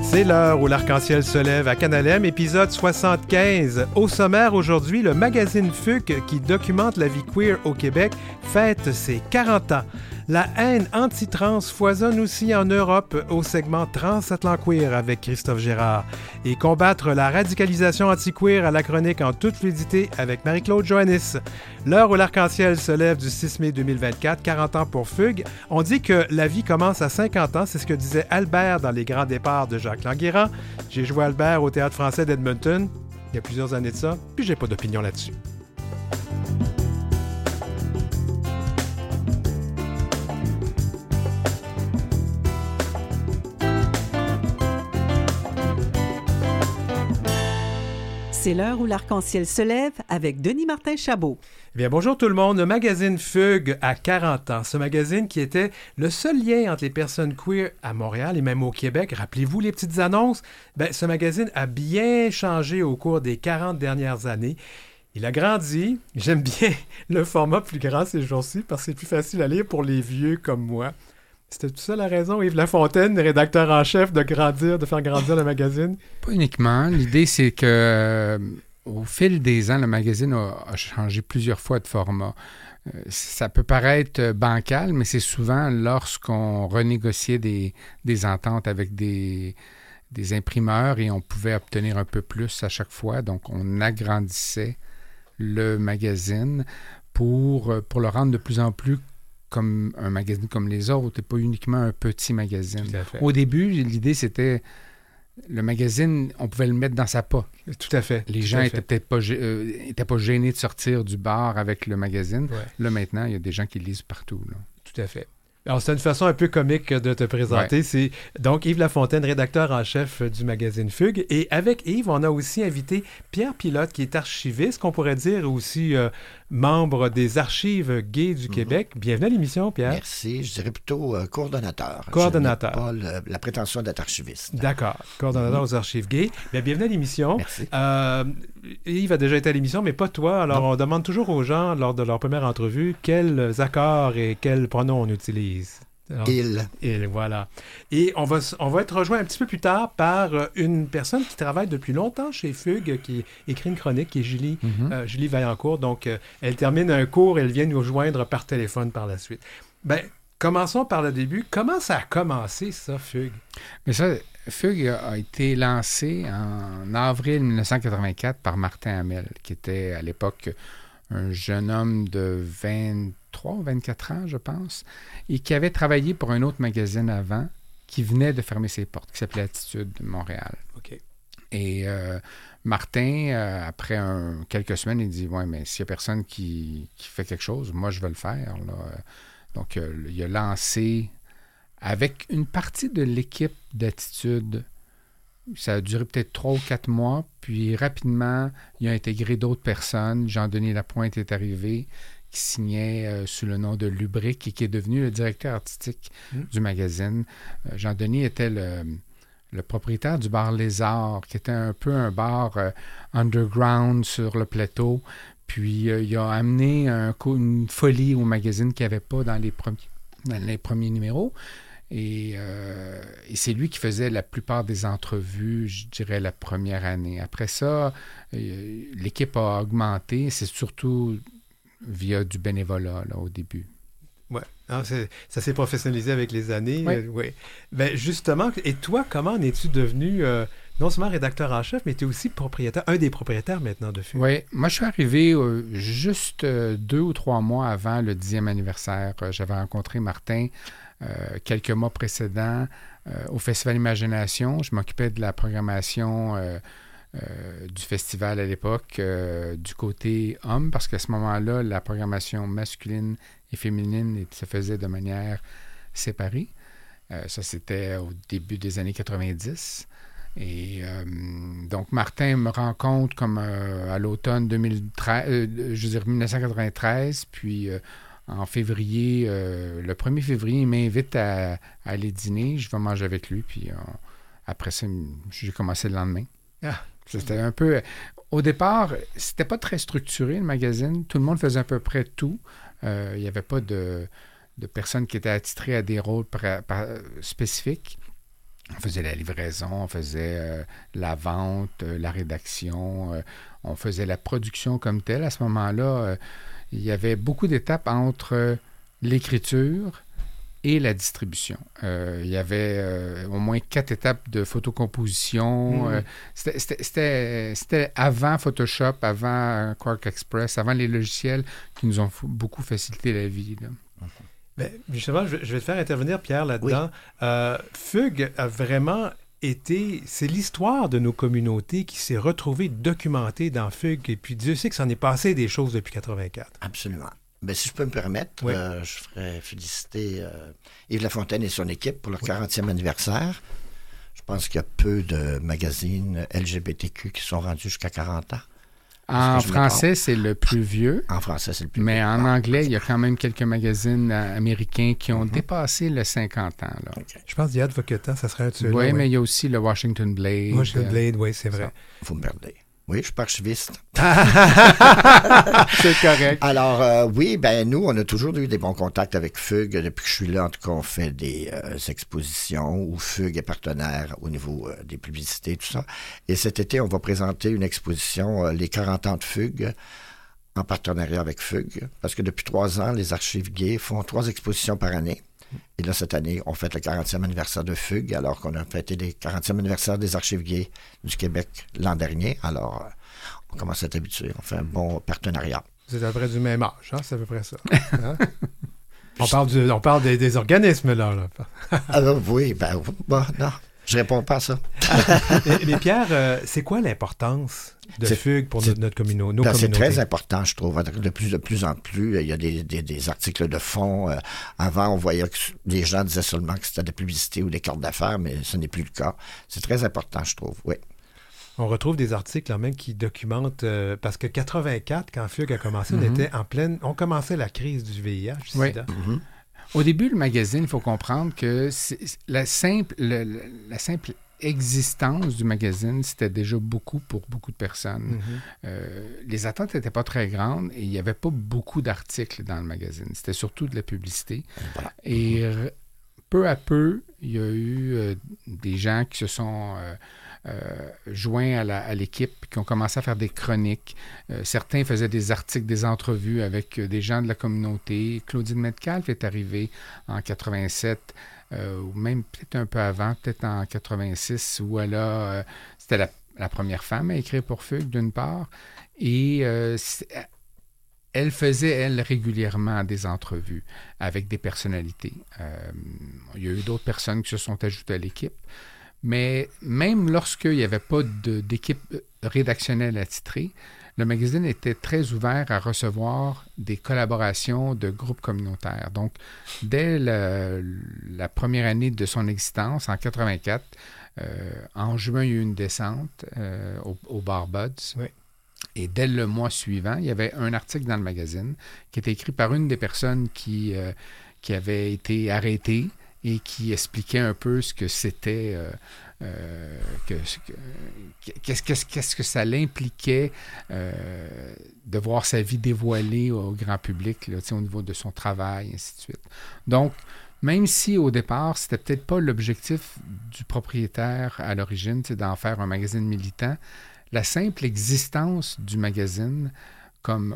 C'est l'heure où l'arc-en-ciel se lève à Canalem, épisode 75. Au sommaire aujourd'hui, le magazine Fugue, qui documente la vie queer au Québec, fête ses 40 ans. La haine anti-trans foisonne aussi en Europe au segment Transatlanqueer avec Christophe Gérard. Et combattre la radicalisation anti-queer à la chronique en toute fluidité avec Marie-Claude Joannis. L'heure où l'arc-en-ciel se lève du 6 mai 2024, 40 ans pour Fugue. On dit que la vie commence à 50 ans, c'est ce que disait Albert dans Les Grands Départs de Jacques Languérand. J'ai joué Albert au Théâtre français d'Edmonton il y a plusieurs années de ça, puis j'ai pas d'opinion là-dessus. C'est l'heure où l'arc-en-ciel se lève avec Denis Martin-Chabot. Eh bien, bonjour tout le monde. Le magazine Fugue a 40 ans. Ce magazine qui était le seul lien entre les personnes queer à Montréal et même au Québec. Rappelez-vous les petites annonces? Bien, ce magazine a bien changé au cours des 40 dernières années. Il a grandi. J'aime bien le format plus grand ces jours-ci parce que c'est plus facile à lire pour les vieux comme moi. C'était tout ça la raison, Yves Lafontaine, rédacteur en chef, de faire grandir le magazine? Pas uniquement. L'idée, c'est que au fil des ans, le magazine a changé plusieurs fois de format. Ça peut paraître bancal, mais c'est souvent lorsqu'on renégociait des ententes avec des imprimeurs et on pouvait obtenir un peu plus à chaque fois. Donc, on agrandissait le magazine pour le rendre de plus en plus comme un magazine comme les autres, et pas uniquement un petit magazine. Au début, l'idée, c'était le magazine, on pouvait le mettre dans sa poche. Tout à fait. Les gens étaient peut-être pas gênés de sortir du bar avec le magazine. Ouais. Là, maintenant, il y a des gens qui le lisent partout. Là. Tout à fait. Alors, c'est une façon un peu comique de te présenter. Ouais. C'est donc Yves Lafontaine, rédacteur en chef du magazine Fugue. Et avec Yves, on a aussi invité Pierre Pilote, qui est archiviste, qu'on pourrait dire aussi membre des archives gays du Québec. Bienvenue à l'émission, Pierre. Merci. Je dirais plutôt coordonnateur. Coordonnateur. Je n'ai pas la prétention d'être archiviste. D'accord. Coordonnateur aux archives gays. Bien, bienvenue à l'émission. Merci. Yves a déjà été à l'émission, mais pas toi. Alors, on demande toujours aux gens, lors de leur première entrevue, quels accords et quels pronoms on utilise. Alors, il, voilà. Et on va être rejoint un petit peu plus tard par une personne qui travaille depuis longtemps chez Fugue, qui écrit une chronique, qui est Julie, Julie Vaillancourt. Donc, elle termine un cours et elle vient nous rejoindre par téléphone par la suite. Bien, commençons par le début. Comment ça a commencé, ça, Fugue? Mais ça, Fugue a été lancé en avril 1984 par Martin Hamel, qui était à l'époque un jeune homme de 23 ou 24 ans, je pense, et qui avait travaillé pour un autre magazine avant, qui venait de fermer ses portes, qui s'appelait Attitude Montréal. OK. Et Martin, après quelques semaines, il dit « Ouais, mais s'il n'y a personne qui fait quelque chose, moi, je vais le faire. » Donc, il a lancé, avec une partie de l'équipe d'Attitude, ça a duré peut-être 3 ou 4 mois, puis rapidement, il a intégré d'autres personnes. Jean-Denis Lapointe est arrivé, qui signait sous le nom de Lubric et qui est devenu le directeur artistique du magazine. Jean-Denis était le propriétaire du bar Lézard, qui était un peu un bar underground sur le plateau. Puis il a amené une folie au magazine qu'il n'y avait pas dans les premiers numéros. Et c'est lui qui faisait la plupart des entrevues, je dirais, la première année. Après ça, l'équipe a augmenté. C'est surtout via du bénévolat, là, au début. Oui, ça s'est professionnalisé avec les années. Oui. Oui. Ben, justement, et toi, comment en es-tu devenu non seulement rédacteur en chef, mais tu es aussi propriétaire, un des propriétaires maintenant de Fugue? Oui, moi je suis arrivé juste 2 ou 3 mois avant le 10e anniversaire. J'avais rencontré Martin quelques mois précédents au Festival Imagination. Je m'occupais de la programmation du festival à l'époque du côté homme, parce qu'à ce moment-là, la programmation masculine et féminine se faisait de manière séparée. Ça, c'était au début des années 90. Et donc, Martin me rencontre comme à l'automne 1993, puis en février, le 1er février, il m'invite à aller dîner. Je vais manger avec lui, puis après ça, j'ai commencé le lendemain. Ah. C'était un peu... Au départ, c'était pas très structuré, le magazine. Tout le monde faisait à peu près tout. Il n'y avait pas de personnes qui étaient attitrées à des rôles spécifiques. On faisait la livraison, on faisait la vente, la rédaction, on faisait la production comme telle. À ce moment-là, il y avait beaucoup d'étapes entre l'écriture et la distribution. Il y avait au moins 4 étapes de photocomposition. C'était avant Photoshop, avant Quark Express, avant les logiciels qui nous ont beaucoup facilité la vie, là. Bien, justement, je vais te faire intervenir, Pierre, là-dedans. Oui. Fugue a vraiment été... C'est l'histoire de nos communautés qui s'est retrouvée documentée dans Fugue. Et puis Dieu sait que s'en est passé des choses depuis 84. Absolument. Bien, si je peux me permettre, oui. Je ferais féliciter Yves Lafontaine et son équipe pour leur 40e anniversaire. Je pense qu'il y a peu de magazines LGBTQ qui sont rendus jusqu'à 40 ans. En français, c'est le plus vieux. En français, c'est le plus vieux. Mais en anglais, oui. il y a quand même quelques magazines américains qui ont dépassé le 50 ans. Là. Okay. Je pense que The Advocate, ça serait un de ceux-là. Oui, mais il y a aussi le Washington Blade. Washington Blade, oui, c'est vrai. Vous me perdez. Oui, je suis pas archiviste. C'est correct. Alors, oui, ben nous, on a toujours eu des bons contacts avec Fugue. Depuis que je suis là, en tout cas, on fait des expositions où Fugue est partenaire au niveau des publicités, tout ça. Et cet été, on va présenter une exposition, les 40 ans de Fugue, en partenariat avec Fugue. Parce que depuis 3 ans, les archives gays font 3 expositions par année. Et là, cette année, on fête le 40e anniversaire de Fugue, alors qu'on a fêté le 40e anniversaire des archives gays du Québec l'an dernier. Alors, on commence à être habitué. On fait un bon partenariat. Vous êtes à peu près du même âge, hein? C'est à peu près ça. Hein? on parle des organismes, là. Oui, non. Je réponds pas à ça. mais Pierre, c'est quoi l'importance de Fugue pour notre communauté? C'est très important, je trouve. De plus en plus, il y a des articles de fond. Avant, on voyait que les gens disaient seulement que c'était de la publicité ou des cartes d'affaires, mais ce n'est plus le cas. C'est très important, je trouve, oui. On retrouve des articles même qui documentent... parce que 84, quand Fugue a commencé, on commençait la crise du VIH. Oui. Au début, le magazine, il faut comprendre que la simple existence du magazine, c'était déjà beaucoup pour beaucoup de personnes. Les attentes n'étaient pas très grandes et il n'y avait pas beaucoup d'articles dans le magazine. C'était surtout de la publicité. Voilà. Et peu à peu, il y a eu des gens qui se sont... joints à l'équipe, qui ont commencé à faire des chroniques. Certains faisaient des articles, des entrevues avec des gens de la communauté. Claudine Metcalfe est arrivée en 87, ou même peut-être un peu avant, peut-être en 86, où c'était la première femme à écrire pour Fugue, d'une part, et elle faisait, elle, régulièrement des entrevues avec des personnalités. Il y a eu d'autres personnes qui se sont ajoutées à l'équipe. Mais même lorsqu'il n'y avait pas d'équipe rédactionnelle attitrée, le magazine était très ouvert à recevoir des collaborations de groupes communautaires. Donc, dès la première année de son existence, en 84, en juin, il y a eu une descente au Bar Buds. Oui. Et dès le mois suivant, il y avait un article dans le magazine qui était écrit par une des personnes qui avait été arrêtée et qui expliquait un peu ce que c'était, qu'est-ce que ça l'impliquait de voir sa vie dévoilée au grand public, là, au niveau de son travail, et ainsi de suite. Donc, même si au départ, c'était peut-être pas l'objectif du propriétaire à l'origine, d'en faire un magazine militant, la simple existence du magazine comme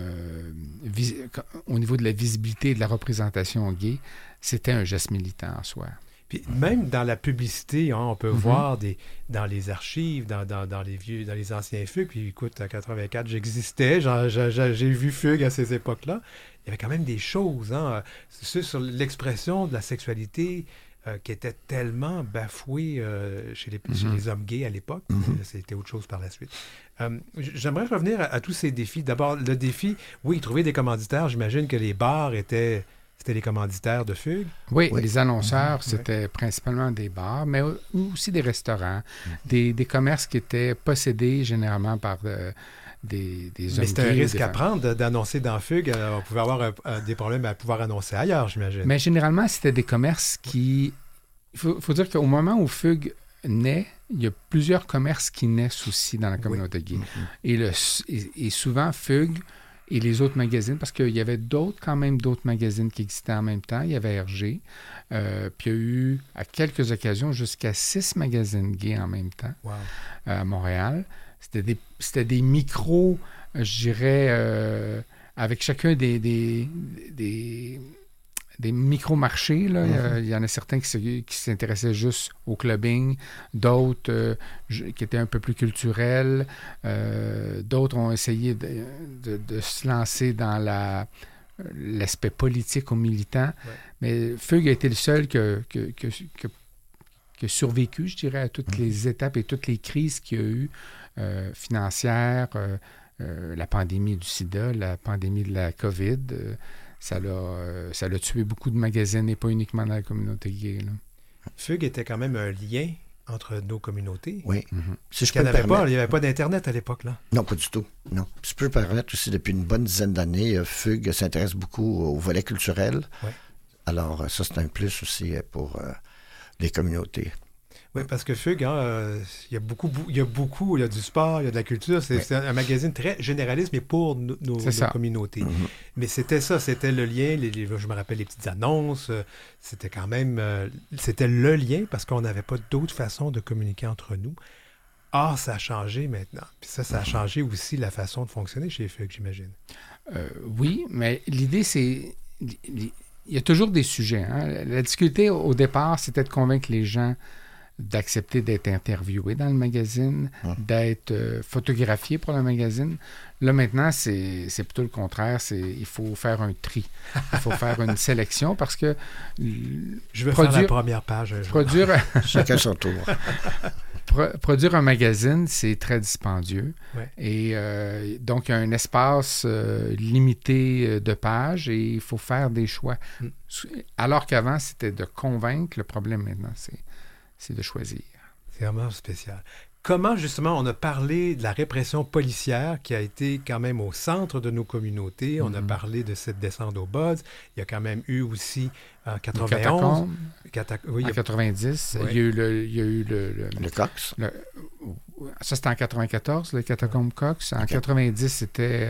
au niveau de la visibilité et de la représentation gay, c'était un geste militant en soi. Puis même dans la publicité, on peut voir dans les archives, dans les anciens Fugues, puis écoute, à 84, j'existais, j'ai vu Fugue à ces époques-là. Il y avait quand même des choses, sur l'expression de la sexualité qui était tellement bafouée chez les hommes gays à l'époque. C'était autre chose par la suite. J'aimerais revenir à tous ces défis. D'abord, le défi, trouver des commanditaires. J'imagine que les bars c'était les commanditaires de Fugue. Oui, les annonceurs, c'était principalement des bars, mais aussi des restaurants, des commerces qui étaient possédés généralement par des hommes. Mais c'était un risque à prendre d'annoncer dans Fugue. On pouvait avoir des problèmes à pouvoir annoncer ailleurs, j'imagine. Mais généralement, c'était des commerces qui... Il faut dire qu'au moment où Fugue naît, il y a plusieurs commerces qui naissent aussi dans la communauté gay. Et souvent, Fugue et les autres magazines, parce qu'il y avait quand même d'autres magazines qui existaient en même temps. Il y avait Hergé, puis il y a eu, à quelques occasions, jusqu'à 6 magazines gays en même temps à Montréal. C'était des micros, je dirais, avec chacun des micro-marchés. Là. Il y en a certains qui s'intéressaient juste au clubbing, d'autres qui étaient un peu plus culturels, d'autres ont essayé de se lancer dans l'aspect politique ou militant. Ouais. Mais Fugue a été le seul qui a survécu, je dirais, à toutes les étapes et toutes les crises qu'il y a eu, financières, la pandémie du sida, la pandémie de la COVID. Ça l'a tué beaucoup de magazines et pas uniquement dans la communauté gay. Là. Fugue était quand même un lien entre nos communautés. Oui. Si il n'y avait pas d'Internet à l'époque, là. Non, pas du tout. Non. Si je peux me permettre aussi, depuis une bonne dizaine d'années, Fugue s'intéresse beaucoup au volet culturel. Oui. Alors, ça, c'est un plus aussi pour les communautés. Oui, parce que Fugue, il y a du sport, il y a de la culture. C'est un magazine très généraliste, mais pour nos communautés. Mais c'était le lien. Je me rappelle les petites annonces. C'était quand même... c'était le lien parce qu'on n'avait pas d'autre façon de communiquer entre nous. Or, ça a changé maintenant. Puis ça a changé aussi la façon de fonctionner chez Fugue, j'imagine. Oui, mais l'idée, c'est... Il y a toujours des sujets. Hein? La difficulté, au départ, c'était de convaincre les gens d'accepter d'être interviewé dans le magazine, d'être photographié pour le magazine. Là, maintenant, c'est plutôt le contraire. Il faut faire un tri. Il faut faire une sélection parce que... Je veux faire la première page. Chacun son tour. Produire un magazine, c'est très dispendieux. Ouais. Et donc, il y a un espace limité de pages et il faut faire des choix. Alors qu'avant, c'était de convaincre. Le problème maintenant, c'est de choisir. C'est vraiment spécial. Comment, justement, on a parlé de la répression policière qui a été quand même au centre de nos communautés. On a parlé de cette descente au Buds. Il y a quand même eu aussi en 91... en 90, oui. Il y a eu le Cox. Ça, c'était en 94, le catacombe Cox. En 90, c'était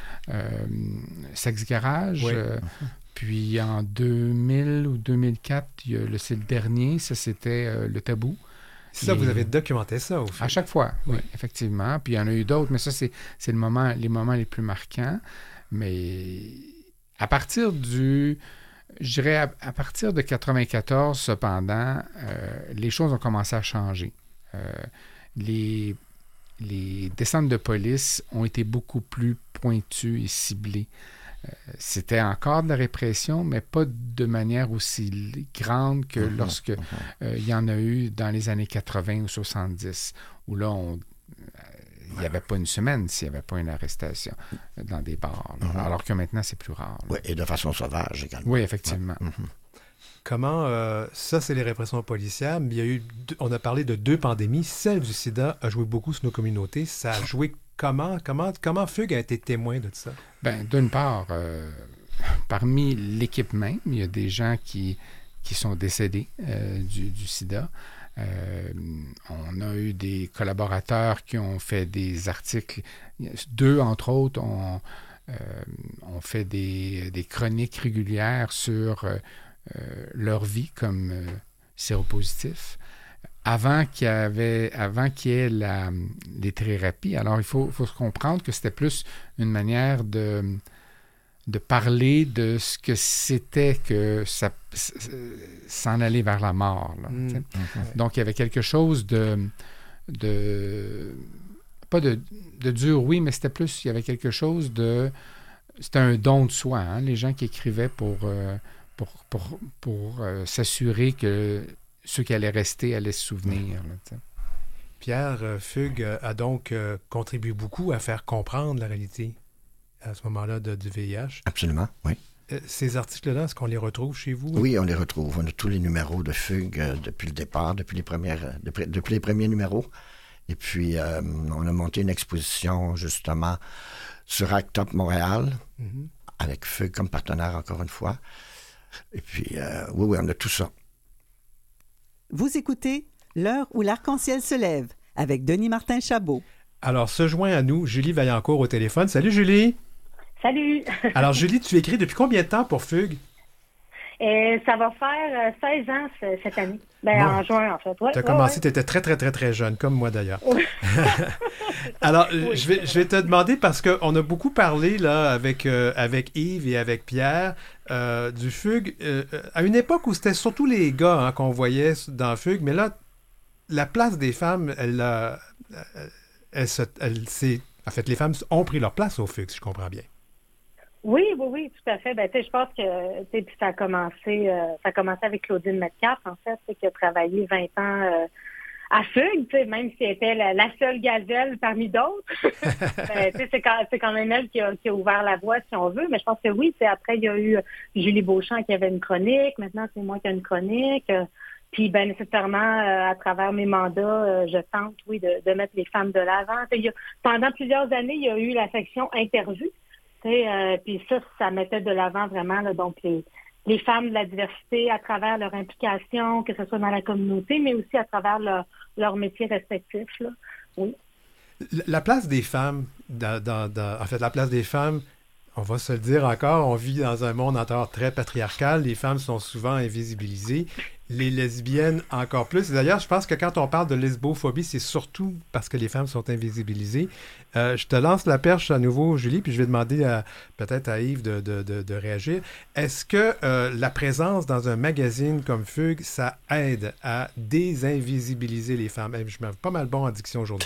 Sex Garage. Oui. Puis en 2000 ou 2004, c'est le dernier, ça c'était le Tabou. Ça, vous avez documenté ça au fait. À chaque fois, oui, effectivement. Puis il y en a eu d'autres, mais ça, c'est les moments les plus marquants. Mais à partir de 94, cependant, les choses ont commencé à changer. Les descentes de police ont été beaucoup plus pointues et ciblées. C'était encore de la répression, mais pas de manière aussi grande que lorsque il y en a eu dans les années 80 ou 70, où là, il n'y avait pas une semaine s'il n'y avait pas une arrestation dans des bars, alors que maintenant, c'est plus rare. Oui, et de façon sauvage également. Oui, effectivement. Comment, ça, c'est les répressions policières, mais on a parlé de 2 pandémies. Celle du sida a joué beaucoup sur nos communautés. Ça a joué comment Fugue a été témoin de ça? Bien, d'une part, parmi l'équipe même, il y a des gens qui sont décédés du sida. On a eu des collaborateurs qui ont fait des articles. 2, entre autres, ont fait des chroniques régulières sur leur vie comme séropositifs. Avant qu'il y ait les thérapies. Alors, il faut se comprendre que c'était plus une manière de parler de ce que c'était que ça s'en aller vers la mort. Là, Donc, il y avait quelque chose pas de dur, oui, mais c'était plus, il y avait quelque chose c'était un don de soi, hein, les gens qui écrivaient pour s'assurer que ceux qui allaient rester allaient se souvenir. Là, Pierre, Fugue a donc contribué beaucoup à faire comprendre la réalité à ce moment-là du VIH. Absolument, oui. Ces articles-là, est-ce qu'on les retrouve chez vous? Oui, on les retrouve. On a tous les numéros de Fugue depuis le départ, depuis les premiers numéros. Et puis, on a monté une exposition, justement, sur Act Up Montréal, avec Fugue comme partenaire, encore une fois. Et puis, oui, on a tout ça. Vous écoutez L'heure où l'arc-en-ciel se lève avec Denis Martin Chabot. Alors, se joint à nous Julie Vaillancourt au téléphone. Salut, Julie! Salut! Alors, Julie, tu écris depuis combien de temps pour Fugue? Ça va faire 16 ans cette année. En juin, en fait. Ouais, tu as commencé, tu étais très, très, très, très jeune, comme moi d'ailleurs. Alors, je vais te demander, parce qu'on a beaucoup parlé là, avec Yves et avec Pierre du Fugue, à une époque où c'était surtout les gars qu'on voyait dans Fugue, mais là, la place des femmes, en fait, les femmes ont pris leur place au Fugue, si je comprends bien. Oui, tout à fait. Je pense que ça a commencé avec Claudine Metcalfe, en fait, qui a travaillé 20 ans à Fugue, même si elle était la seule gazelle parmi d'autres. C'est quand même elle qui a ouvert la voie, si on veut. Mais je pense que oui, après, il y a eu Julie Beauchamp qui avait une chronique. Maintenant, c'est moi qui ai une chronique. Puis, nécessairement, à travers mes mandats, je tente, oui, de mettre les femmes de l'avant. Pendant plusieurs années, il y a eu la section interview. Puis ça mettait de l'avant vraiment là, donc les femmes de la diversité à travers leur implication, que ce soit dans la communauté, mais aussi à travers leurs métiers respectifs. Là. Oui. La place des femmes, en fait, la place des femmes, on va se le dire encore, on vit dans un monde encore très patriarcal. Les femmes sont souvent invisibilisées. Les lesbiennes encore plus. D'ailleurs, je pense que quand on parle de lesbophobie, c'est surtout parce que les femmes sont invisibilisées. Je te lance la perche à nouveau, Julie, puis je vais demander peut-être à Yves de réagir. Est-ce que la présence dans un magazine comme Fugue, ça aide à désinvisibiliser les femmes? Je me pas mal bon en diction aujourd'hui.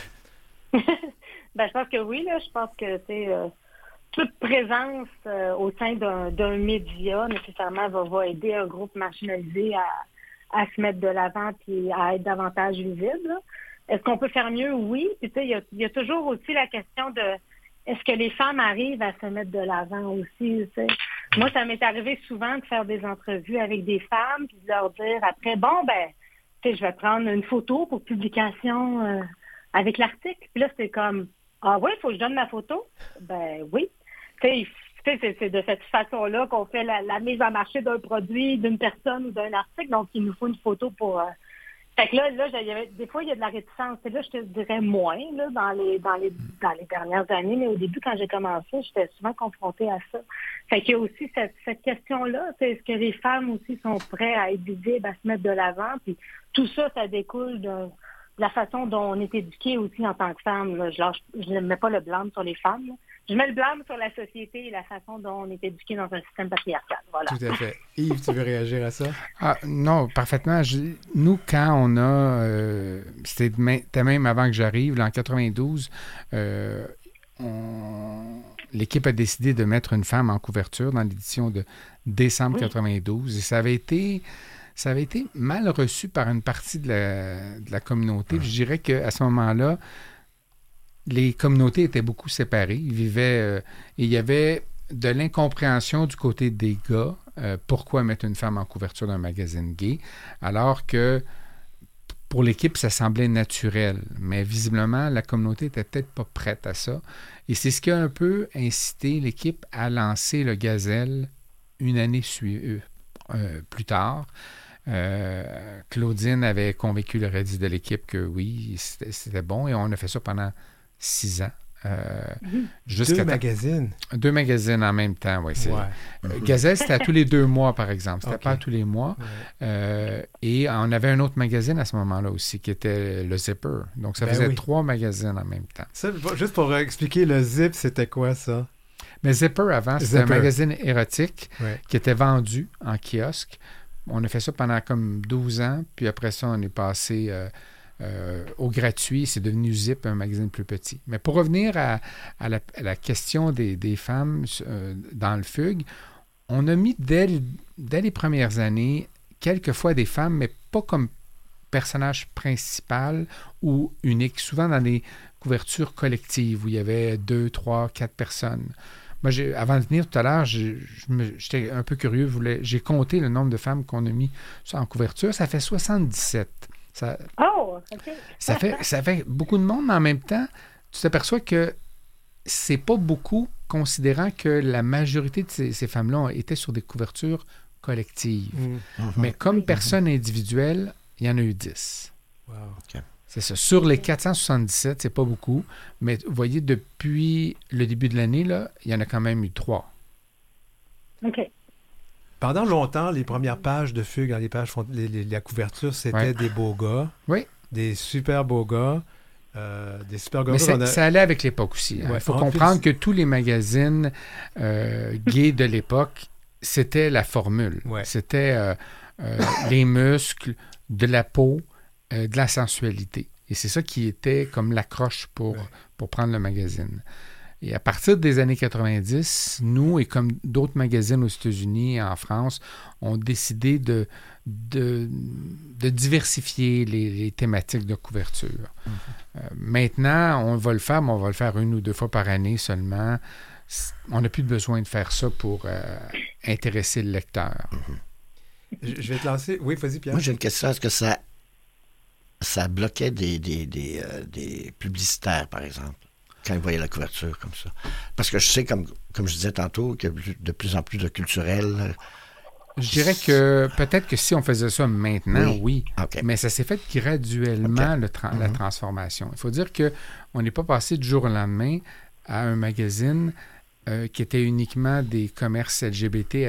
Je pense que oui. Là. Je pense que toute présence au sein d'un média, nécessairement, va aider un groupe marginalisé à se mettre de l'avant et à être davantage visible. Là. Est-ce qu'on peut faire mieux? Oui. Puis il y a toujours aussi la question de est-ce que les femmes arrivent à se mettre de l'avant aussi? T'sais? Moi, ça m'est arrivé souvent de faire des entrevues avec des femmes puis de leur dire après, je vais prendre une photo pour publication avec l'article. Puis là, c'est comme ah oui, il faut que je donne ma photo? Oui. C'est de cette façon-là qu'on fait la mise en marché d'un produit, d'une personne ou d'un article. Donc, il nous faut une photo pour... Fait que là, des fois, il y a de la réticence. Et là, je te dirais moins là, dans les dernières années, mais au début, quand j'ai commencé, j'étais souvent confrontée à ça. Fait qu'il y a aussi cette question-là. Est-ce que les femmes aussi sont prêtes à être visibles, à se mettre de l'avant? Puis tout ça, ça découle de la façon dont on est éduqué aussi en tant que femme. Là. Je ne mets pas le blâme sur les femmes. Là. Je mets le blâme sur la société et la façon dont on est éduqué dans un système patriarcal. Voilà. Tout à fait. Yves, tu veux réagir à ça? Non, parfaitement. Nous, quand on a... c'était même avant que j'arrive, là, en 92, l'équipe a décidé de mettre une femme en couverture dans l'édition de décembre 92. Et ça avait été mal reçu par une partie de la communauté. Je dirais qu'à ce moment-là, les communautés étaient beaucoup séparées. Ils vivaient... il y avait de l'incompréhension du côté des gars. Pourquoi mettre une femme en couverture d'un magazine gay? Alors que pour l'équipe, ça semblait naturel. Mais visiblement, la communauté n'était peut-être pas prête à ça. Et c'est ce qui a un peu incité l'équipe à lancer le Gazelle une année plus tard. Claudine avait convaincu le reste de l'équipe que oui, c'était bon. Et on a fait ça pendant 6 ans. Deux magazines en même temps, oui. Gazelle, c'était à tous les 2 mois, par exemple. C'était pas à tous les mois. Ouais. Et on avait un autre magazine à ce moment-là aussi, qui était le Zipper. Donc, ça faisait 3 magazines en même temps. Ça, juste pour expliquer, le Zip, c'était quoi, ça? Mais Zipper, avant, c'était un magazine érotique qui était vendu en kiosque. On a fait ça pendant comme 12 ans. Puis après ça, on est passé... au gratuit, c'est devenu Zip, un magazine plus petit. Mais pour revenir à la question des femmes dans le Fugue, on a mis dès les premières années quelquefois des femmes, mais pas comme personnage principal ou unique, souvent dans des couvertures collectives où il y avait 2, 3, 4 personnes. Moi, avant de venir tout à l'heure, j'étais un peu curieux, j'ai compté le nombre de femmes qu'on a mis en couverture, ça fait 77. Ça fait beaucoup de monde, mais en même temps, tu t'aperçois que c'est pas beaucoup, considérant que la majorité de ces femmes-là étaient sur des couvertures collectives. Mais comme personne individuelle, il y en a eu 10. Wow. Okay. C'est ça. Sur les 477, c'est pas beaucoup, mais vous voyez, depuis le début de l'année, là, il y en a quand même eu 3. OK. Pendant longtemps, les premières pages de Fugue, les pages la couverture, c'était des beaux gars. Oui. Des super beaux gars. Des super gars. Mais ça allait avec l'époque aussi. Il faut comprendre que tous les magazines gays de l'époque, c'était la formule. Ouais. C'était les muscles, de la peau, de la sensualité. Et c'est ça qui était comme l'accroche pour prendre le magazine. Et à partir des années 90, nous, et comme d'autres magazines aux États-Unis et en France, ont décidé de diversifier les thématiques de couverture. Mm-hmm. Maintenant, on va le faire, mais on va le faire 1 ou 2 fois par année seulement. On n'a plus besoin de faire ça pour intéresser le lecteur. Mm-hmm. Je vais te lancer. Oui, vas-y, Pierre. Moi, j'ai une question. Est-ce que ça bloquait des publicitaires, par exemple, quand ils voyaient la couverture comme ça? Parce que je sais, comme je disais tantôt, qu'il y a de plus en plus de culturel. Je dirais que peut-être que si on faisait ça maintenant, oui. Okay. Mais ça s'est fait graduellement, la transformation. Il faut dire qu'on n'est pas passé du jour au lendemain à un magazine qui était uniquement des commerces LGBT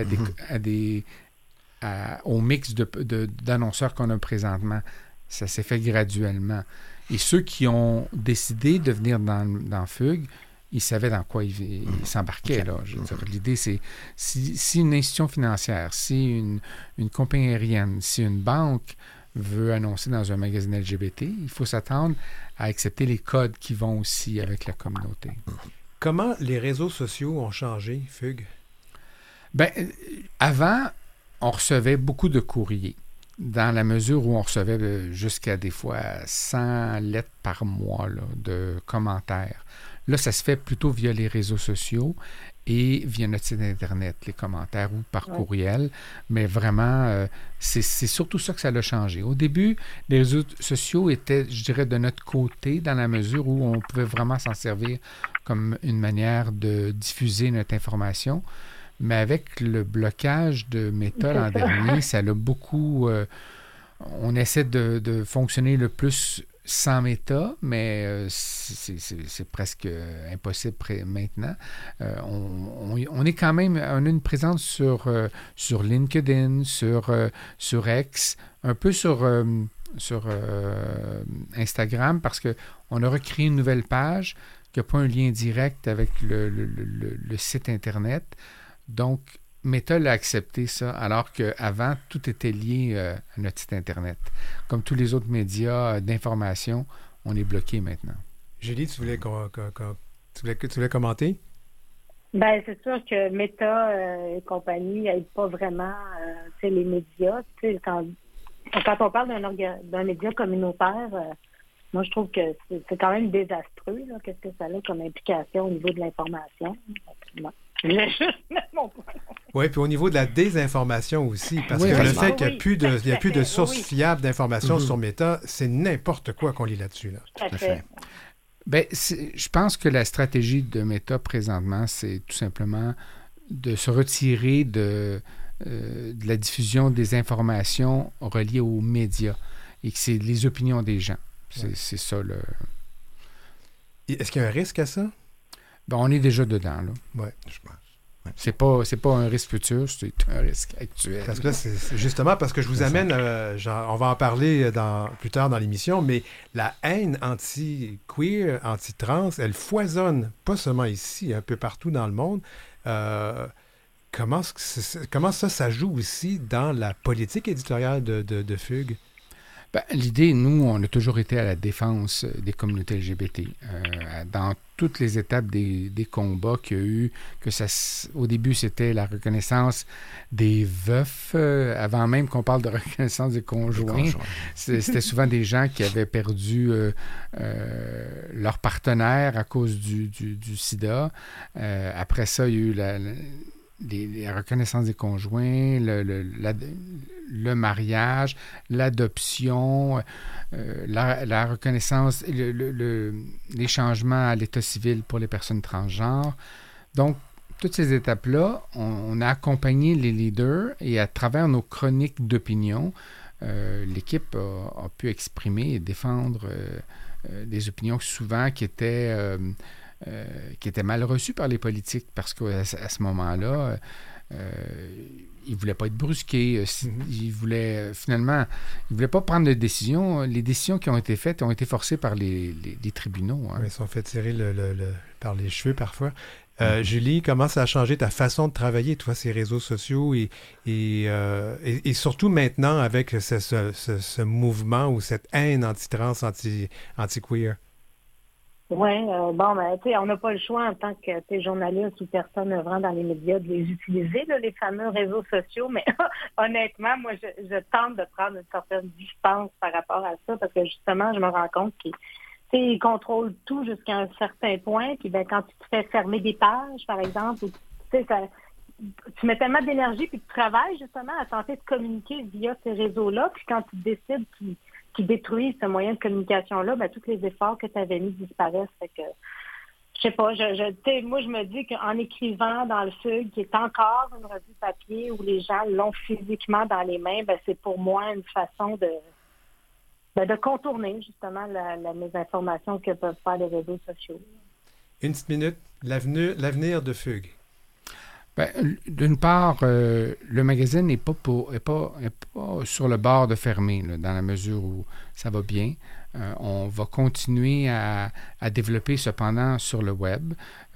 au mix d'annonceurs qu'on a présentement. Ça s'est fait graduellement. Et ceux qui ont décidé de venir dans Fugue, ils savaient dans quoi ils s'embarquaient. Là. Je veux dire, l'idée, c'est si une institution financière, si une compagnie aérienne, si une banque veut annoncer dans un magazine LGBT, il faut s'attendre à accepter les codes qui vont aussi avec la communauté. Comment les réseaux sociaux ont changé, Fugue? Bien, avant, on recevait beaucoup de courriers, dans la mesure où on recevait jusqu'à des fois 100 lettres par mois là, de commentaires. Là, ça se fait plutôt via les réseaux sociaux et via notre site Internet, les commentaires ou par courriel. Mais vraiment, c'est surtout ça que ça l'a changé. Au début, les réseaux sociaux étaient, je dirais, de notre côté dans la mesure où on pouvait vraiment s'en servir comme une manière de diffuser notre information. Mais avec le blocage de Meta l'an dernier, ça l'a beaucoup... on essaie de fonctionner le plus sans Meta, mais c'est presque impossible maintenant. On est quand même... On a une présence sur LinkedIn, sur X, un peu sur Instagram, parce qu'on a recréé une nouvelle page qui n'a pas un lien direct avec le site Internet. Donc, Meta l'a accepté ça, alors qu'avant, tout était lié à notre site Internet. Comme tous les autres médias d'information, on est bloqué maintenant. Julie, tu voulais commenter? Bien, c'est sûr que Meta et compagnie n'aident pas vraiment les médias. Quand on parle d'un média communautaire, moi, je trouve que c'est quand même désastreux. Qu'est-ce que ça a comme implication au niveau de l'information? Je voulais juste mettre mon point. Oui, puis au niveau de la désinformation aussi, parce que le fait qu'il n'y a plus de sources fiables d'informations sur Meta, c'est n'importe quoi qu'on lit là-dessus. Là. Tout à fait. Bien, je pense que la stratégie de Meta présentement, c'est tout simplement de se retirer de la diffusion des informations reliées aux médias et que c'est les opinions des gens. C'est ça le... Est-ce qu'il y a un risque à ça? Ben, on est déjà dedans, là. Oui, je pense. Ouais. C'est pas un risque futur, c'est un risque actuel. Parce que là, c'est justement parce que je vous amène, on va en parler plus tard dans l'émission, mais la haine anti-queer, anti-trans, elle foisonne, pas seulement ici, un peu partout dans le monde. Comment ça joue aussi dans la politique éditoriale de Fugue? Ben, l'idée, nous, on a toujours été à la défense des communautés LGBT. Dans toutes les étapes des combats qu'il y a eu, au début, c'était la reconnaissance des veufs, avant même qu'on parle de reconnaissance des conjoints. C'était souvent des gens qui avaient perdu leur partenaire à cause du sida. Après ça, il y a eu la reconnaissance des conjoints, le mariage, l'adoption, la reconnaissance, les changements à l'état civil pour les personnes transgenres. Donc, toutes ces étapes-là, on a accompagné les leaders et à travers nos chroniques d'opinion, l'équipe a pu exprimer et défendre des opinions souvent qui étaient mal reçues par les politiques parce qu'à ce moment-là, ils ne voulaient pas être brusqués. Ils voulaient pas prendre de décisions. Les décisions qui ont été faites ont été forcées par les tribunaux. Hein. Ils sont fait tirer par les cheveux parfois. Julie, comment ça a changé ta façon de travailler, toi, ces réseaux sociaux et surtout maintenant avec ce mouvement ou cette haine anti-trans, anti-queer? Oui, on n'a pas le choix en tant que journaliste ou personne œuvrant dans les médias de les utiliser, là, les fameux réseaux sociaux, mais honnêtement, moi, je tente de prendre une certaine distance par rapport à ça parce que justement, je me rends compte qu'ils contrôlent tout jusqu'à un certain point, puis quand tu te fais fermer des pages, par exemple, ou, tu mets tellement d'énergie puis tu travailles justement à tenter de communiquer via ces réseaux-là, puis quand tu décides qui détruisent ce moyen de communication-là, tous les efforts que tu avais mis disparaissent. Fait que, je sais pas, moi, je me dis qu'en écrivant dans le Fugue, qui est encore une revue papier où les gens l'ont physiquement dans les mains, c'est pour moi une façon de contourner, justement, la mésinformation que peuvent faire les réseaux sociaux. Une petite minute. L'avenir de Fugue. D'une part, le magazine n'est pas sur le bord de fermer, là, dans la mesure où ça va bien. On va continuer à développer cependant sur le web.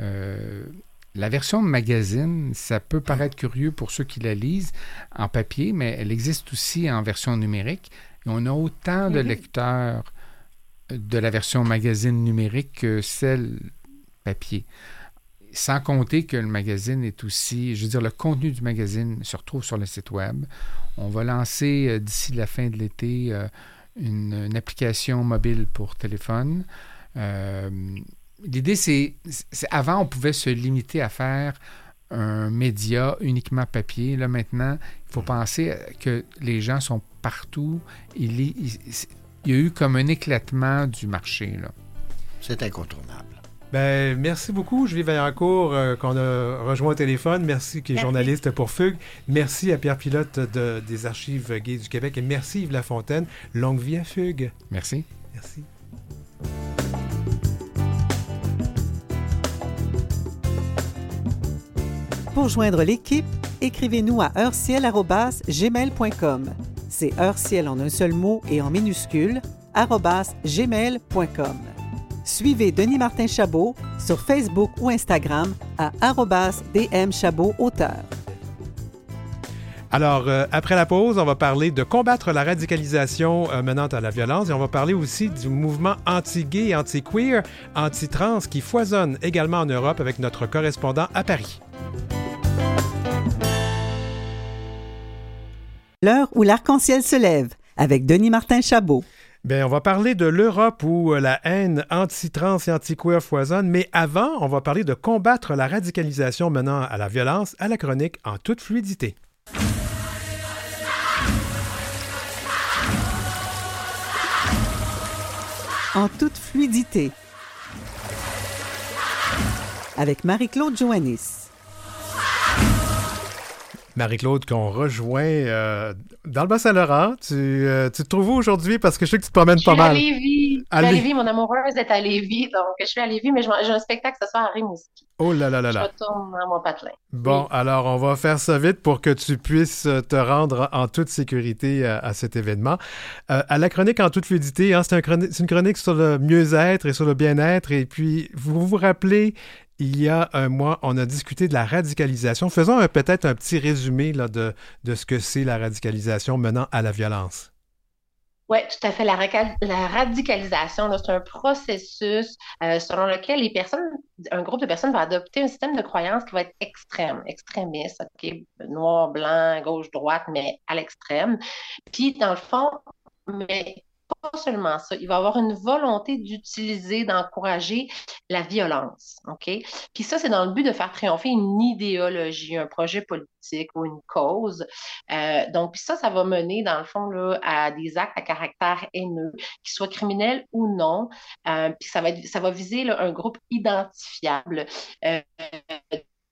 La version magazine, ça peut paraître curieux pour ceux qui la lisent en papier, mais elle existe aussi en version numérique. Et on a autant de lecteurs de la version magazine numérique que celle papier. Sans compter que le magazine est aussi, le contenu du magazine se retrouve sur le site web. On va lancer d'ici la fin de l'été une application mobile pour téléphone. L'idée, c'est avant, on pouvait se limiter à faire un média uniquement papier. Là, maintenant, il faut penser que les gens sont partout. Il y a eu comme un éclatement du marché, là. C'est incontournable. Merci beaucoup, Julie Vaillancourt, qu'on a rejoint au téléphone. Merci, qui est journaliste pour Fugue. Merci à Pierre Pilote des Archives gays du Québec. Et merci, Yves Lafontaine. Longue vie à Fugue. Merci. Merci. Pour joindre l'équipe, écrivez-nous à heureciel@gmail.com. C'est heureciel en un seul mot et en minuscule, @gmail.com. Suivez Denis Martin Chabot sur Facebook ou Instagram à @dmchabotauteur. Alors, après la pause, on va parler de combattre la radicalisation menant à la violence et on va parler aussi du mouvement anti-gay, anti-queer, anti-trans qui foisonne également en Europe avec notre correspondant à Paris. L'heure où l'arc-en-ciel se lève avec Denis Martin Chabot. On va parler de l'Europe où la haine anti-trans et anti-queer foisonne, mais avant, on va parler de combattre la radicalisation menant à la violence à la chronique en toute fluidité. En toute fluidité. Avec Marie-Claude Joannis. Marie-Claude, qu'on rejoint dans le Bas-Saint-Laurent. Tu te trouves où aujourd'hui? Parce que je sais que tu te promènes pas mal. Je suis à Lévis. Mon amoureuse est à Lévis. Donc, je suis à Lévis, mais j'ai un spectacle ce soir à Rimouski. Oh là là là là. Je retourne dans mon patelin. Bon, alors, on va faire ça vite pour que tu puisses te rendre en toute sécurité à cet événement. À la chronique en toute fluidité, hein, c'est une chronique sur le mieux-être et sur le bien-être. Et puis, vous vous rappelez, il y a un mois, on a discuté de la radicalisation. Faisons peut-être un petit résumé là, de ce que c'est la radicalisation menant à la violence. Oui, tout à fait. La radicalisation, là, c'est un processus selon lequel un groupe de personnes va adopter un système de croyance qui va être extrémiste, okay? Noir, blanc, gauche, droite, mais à l'extrême. Puis, dans le fond, mais pas seulement ça, il va avoir une volonté d'encourager la violence, OK? Puis ça, c'est dans le but de faire triompher une idéologie, un projet politique ou une cause. Donc, puis ça va mener, dans le fond, là, à des actes à caractère haineux, qu'ils soient criminels ou non. Puis ça va viser là, un groupe identifiable.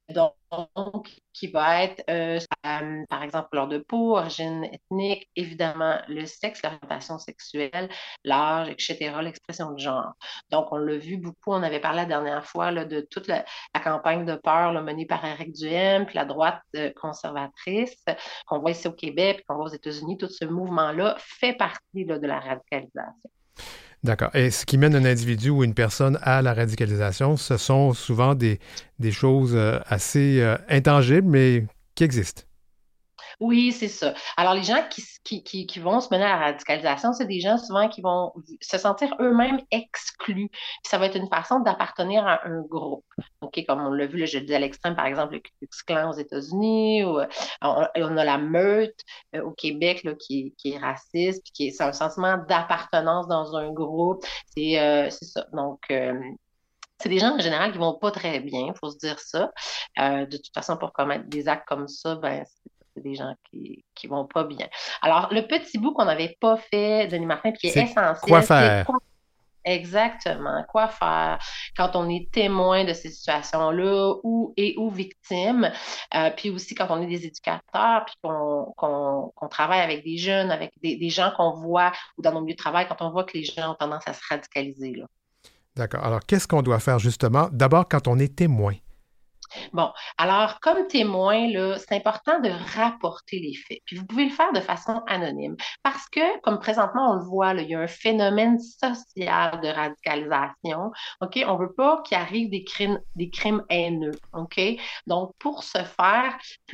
donc, qui va être, par exemple, couleur de peau, origine ethnique, évidemment, le sexe, l'orientation sexuelle, l'âge, etc., l'expression de genre. Donc, on l'a vu beaucoup, on avait parlé la dernière fois là, de toute la campagne de peur là, menée par Éric Duhaime, puis la droite conservatrice, qu'on voit ici au Québec, puis qu'on voit aux États-Unis. Tout ce mouvement-là fait partie là, de la radicalisation. D'accord. Et ce qui mène un individu ou une personne à la radicalisation, ce sont souvent des choses assez intangibles, mais qui existent. Oui, c'est ça. Alors, les gens qui vont se mener à la radicalisation, c'est des gens souvent qui vont se sentir eux-mêmes exclus. Puis ça va être une façon d'appartenir à un groupe. OK, comme on l'a vu, là, je le dis à l'extrême, par exemple, le Ku Klux Klan aux États-Unis, ou on a la meute au Québec là, qui est raciste, puis c'est un sentiment d'appartenance dans un groupe. C'est ça. Donc, c'est des gens en général qui vont pas très bien, il faut se dire ça. De toute façon, pour commettre des actes comme ça, ben, c'est des gens qui vont pas bien. Alors, le petit bout qu'on n'avait pas fait, Denis Martin, puis qui est C'est quoi essentiel, c'est faire? quoi exactement, quoi faire quand on est témoin de ces situations-là ou victime, puis aussi quand on est des éducateurs, puis qu'on travaille avec des jeunes, avec des gens qu'on voit, ou dans nos milieux de travail, quand on voit que les gens ont tendance à se radicaliser, là. D'accord. Alors, qu'est-ce qu'on doit faire justement? D'abord, quand on est témoin. Bon, alors comme témoin, là, c'est important de rapporter les faits. Puis vous pouvez le faire de façon anonyme parce que, comme présentement on le voit, là, il y a un phénomène social de radicalisation. OK? On veut pas qu'il arrive des crimes haineux. OK? Donc, pour ce faire,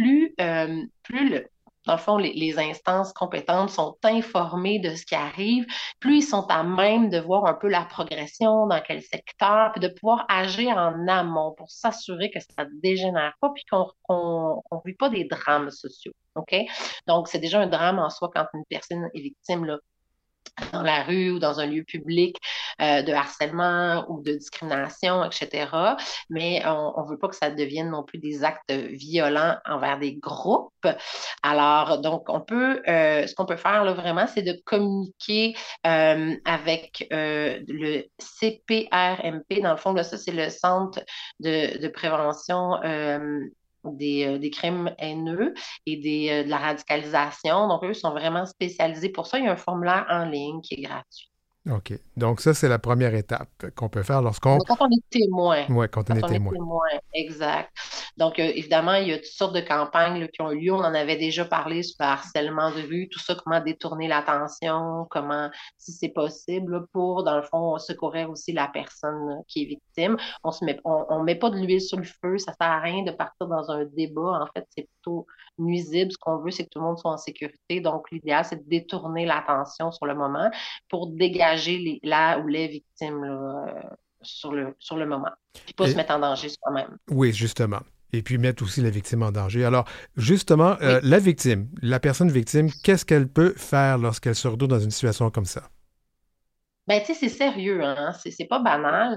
plus dans le fond, les instances compétentes sont informées de ce qui arrive, plus ils sont à même de voir un peu la progression, dans quel secteur, puis de pouvoir agir en amont pour s'assurer que ça ne dégénère pas, puis qu'on ne vit pas des drames sociaux. OK? Donc, c'est déjà un drame en soi quand une personne est victime là, dans la rue ou dans un lieu public de harcèlement ou de discrimination, etc. Mais on ne veut pas que ça devienne non plus des actes violents envers des groupes. Alors, donc, ce qu'on peut faire là, vraiment, c'est de communiquer avec le CPRMP. Dans le fond, là, ça, c'est le Centre de prévention des crimes haineux et de la radicalisation. Donc, eux sont vraiment spécialisés pour ça. Il y a un formulaire en ligne qui est gratuit. OK. Donc, ça, c'est la première étape qu'on peut faire lorsqu'on... Donc, quand on est témoin, Ouais, quand on est témoin. exact. Donc, évidemment, il y a toutes sortes de campagnes là, qui ont eu lieu. On en avait déjà parlé sur le harcèlement de rue, tout ça, comment détourner l'attention, comment, si c'est possible, là, pour, dans le fond, secourir aussi la personne qui est victime. On met pas de l'huile sur le feu, ça sert à rien de partir dans un débat. En fait, c'est plutôt nuisible. Ce qu'on veut, c'est que tout le monde soit en sécurité. Donc, l'idéal, c'est de détourner l'attention sur le moment pour dégager la ou les victimes là, sur le moment. Puis pas se Et, mettre en danger soi-même. oui, justement. Et puis mettre aussi la victime en danger. Alors, justement, Oui. la victime, la personne victime, qu'est-ce qu'elle peut faire lorsqu'elle se retrouve dans une situation comme ça? Ben, tu sais, c'est sérieux, hein? C'est pas banal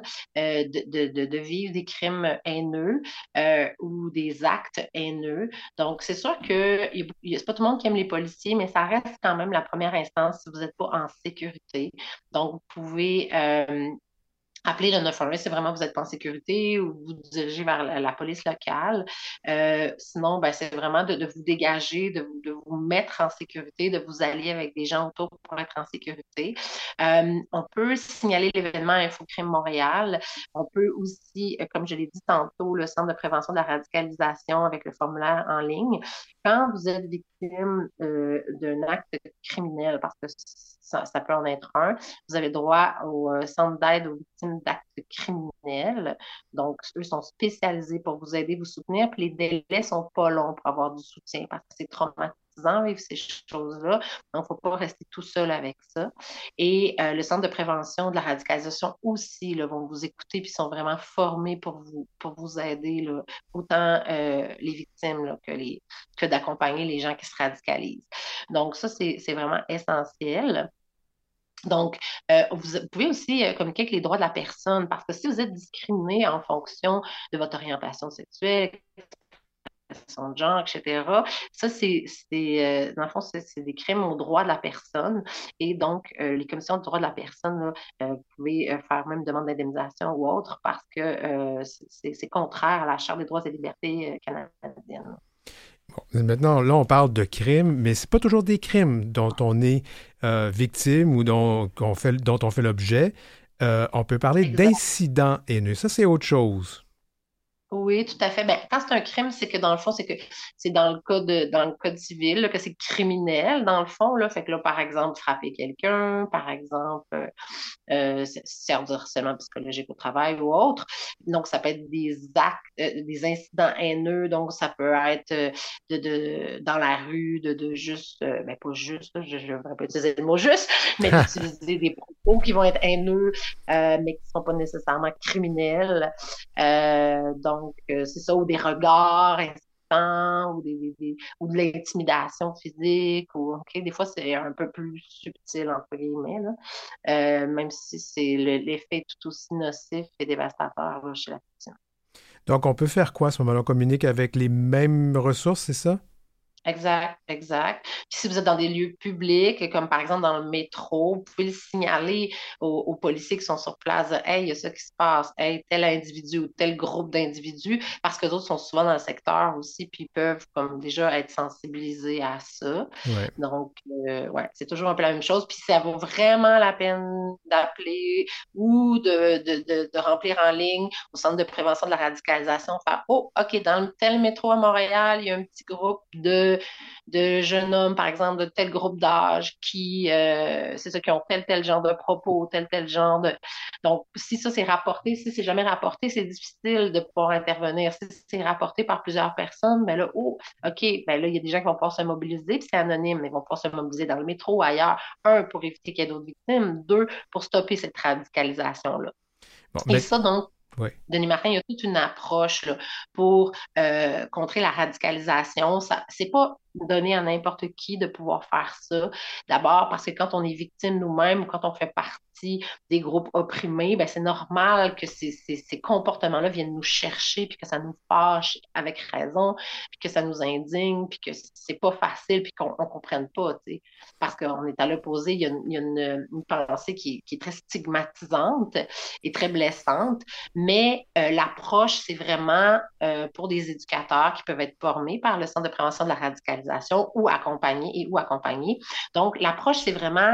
de vivre des crimes haineux ou des actes haineux. Donc, c'est sûr que c'est pas tout le monde qui aime les policiers, mais ça reste quand même la première instance si vous n'êtes pas en sécurité. Donc, vous pouvez appelez le 911 si vraiment vous n'êtes pas en sécurité ou vous dirigez vers la police locale. Sinon, ben, c'est vraiment de vous dégager, de vous mettre en sécurité, de vous allier avec des gens autour pour être en sécurité. On peut signaler l'événement à Infocrime Montréal. On peut aussi, comme je l'ai dit tantôt, le Centre de prévention de la radicalisation avec le formulaire en ligne. Quand vous êtes victime d'un acte criminel, parce que ça peut en être un, vous avez droit au centre d'aide aux victimes d'actes criminels. Donc, eux sont spécialisés pour vous aider, vous soutenir. Puis les délais sont pas longs pour avoir du soutien parce que c'est traumatisant vivre ces choses-là. Donc, il ne faut pas rester tout seul avec ça. Et le centre de prévention de la radicalisation aussi là, vont vous écouter puis sont vraiment formés pour vous aider, là, autant les victimes là, que d'accompagner les gens qui se radicalisent. Donc, ça, c'est vraiment essentiel. Donc, vous pouvez aussi communiquer avec les droits de la personne parce que si vous êtes discriminé en fonction de votre orientation sexuelle, de genre, etc. Ça, dans le fond, c'est des crimes aux droits de la personne. Et donc, les commissions de droits de la personne, là, vous pouvez faire même demande d'indemnisation ou autre parce que c'est contraire à la Charte des droits et libertés canadienne. Bon, maintenant, là, on parle de crimes, mais c'est pas toujours des crimes dont on est victime ou dont on fait l'objet. On peut parler Exact. d'incidents haineux. Ça, c'est autre chose. Oui, tout à fait. Ben, quand c'est un crime, c'est que dans le fond, c'est que c'est dans le code civil là, que c'est criminel, dans le fond. Là. Fait que là, par exemple, frapper quelqu'un, par exemple, faire du harcèlement psychologique au travail ou autre. Donc, ça peut être des actes, des incidents haineux. Donc, ça peut être dans la rue, de juste, ben pas juste, là, je ne devrais pas utiliser le mot juste, mais d'utiliser des propos qui vont être haineux, mais qui ne sont pas nécessairement criminels. C'est ça, ou des regards insultants, ou de l'intimidation physique, ou ok, des fois c'est un peu plus subtil, entre guillemets, là. Même si l'effet est tout aussi nocif et dévastateur là, chez la victime. Donc, on peut faire quoi à ce moment-là? On communique avec les mêmes ressources, c'est ça? Exact, exact. Puis si vous êtes dans des lieux publics, comme par exemple dans le métro, vous pouvez le signaler aux policiers qui sont sur place, de, hey, il y a ça qui se passe, hey, tel individu ou tel groupe d'individus, parce que d'autres sont souvent dans le secteur aussi, puis ils peuvent comme déjà être sensibilisés à ça. Ouais. Donc, ouais, c'est toujours un peu la même chose. Puis ça vaut vraiment la peine d'appeler ou de remplir en ligne au Centre de prévention de la radicalisation, faire, oh, OK, dans le tel métro à Montréal, il y a un petit groupe de jeunes hommes, par exemple, de tel groupe d'âge c'est ça, qui ont tel genre de propos, tel genre de... Donc, si ça c'est rapporté, si c'est jamais rapporté, c'est difficile de pouvoir intervenir. Si c'est rapporté par plusieurs personnes, ben là, oh, OK, ben là, il y a des gens qui vont pouvoir se mobiliser, puis c'est anonyme, mais ils vont pouvoir se mobiliser dans le métro ou ailleurs. Un, pour éviter qu'il y ait d'autres victimes. Deux, pour stopper cette radicalisation-là. Bon, Et ça, donc, ouais. Denis Martin, il y a toute une approche là, pour contrer la radicalisation. C'est pas donné à n'importe qui de pouvoir faire ça. D'abord, parce que quand on est victime nous-mêmes ou quand on fait partie des groupes opprimés, ben, c'est normal que ces comportements-là viennent nous chercher, puis que ça nous fâche avec raison, puis que ça nous indigne, puis que c'est pas facile, puis qu'on comprenne pas, tu sais. Parce qu'on est à l'opposé, il y a une pensée qui est très stigmatisante et très blessante. Mais l'approche, c'est vraiment pour des éducateurs qui peuvent être formés par le Centre de prévention de la radicalisation ou accompagnés. Donc, l'approche, c'est vraiment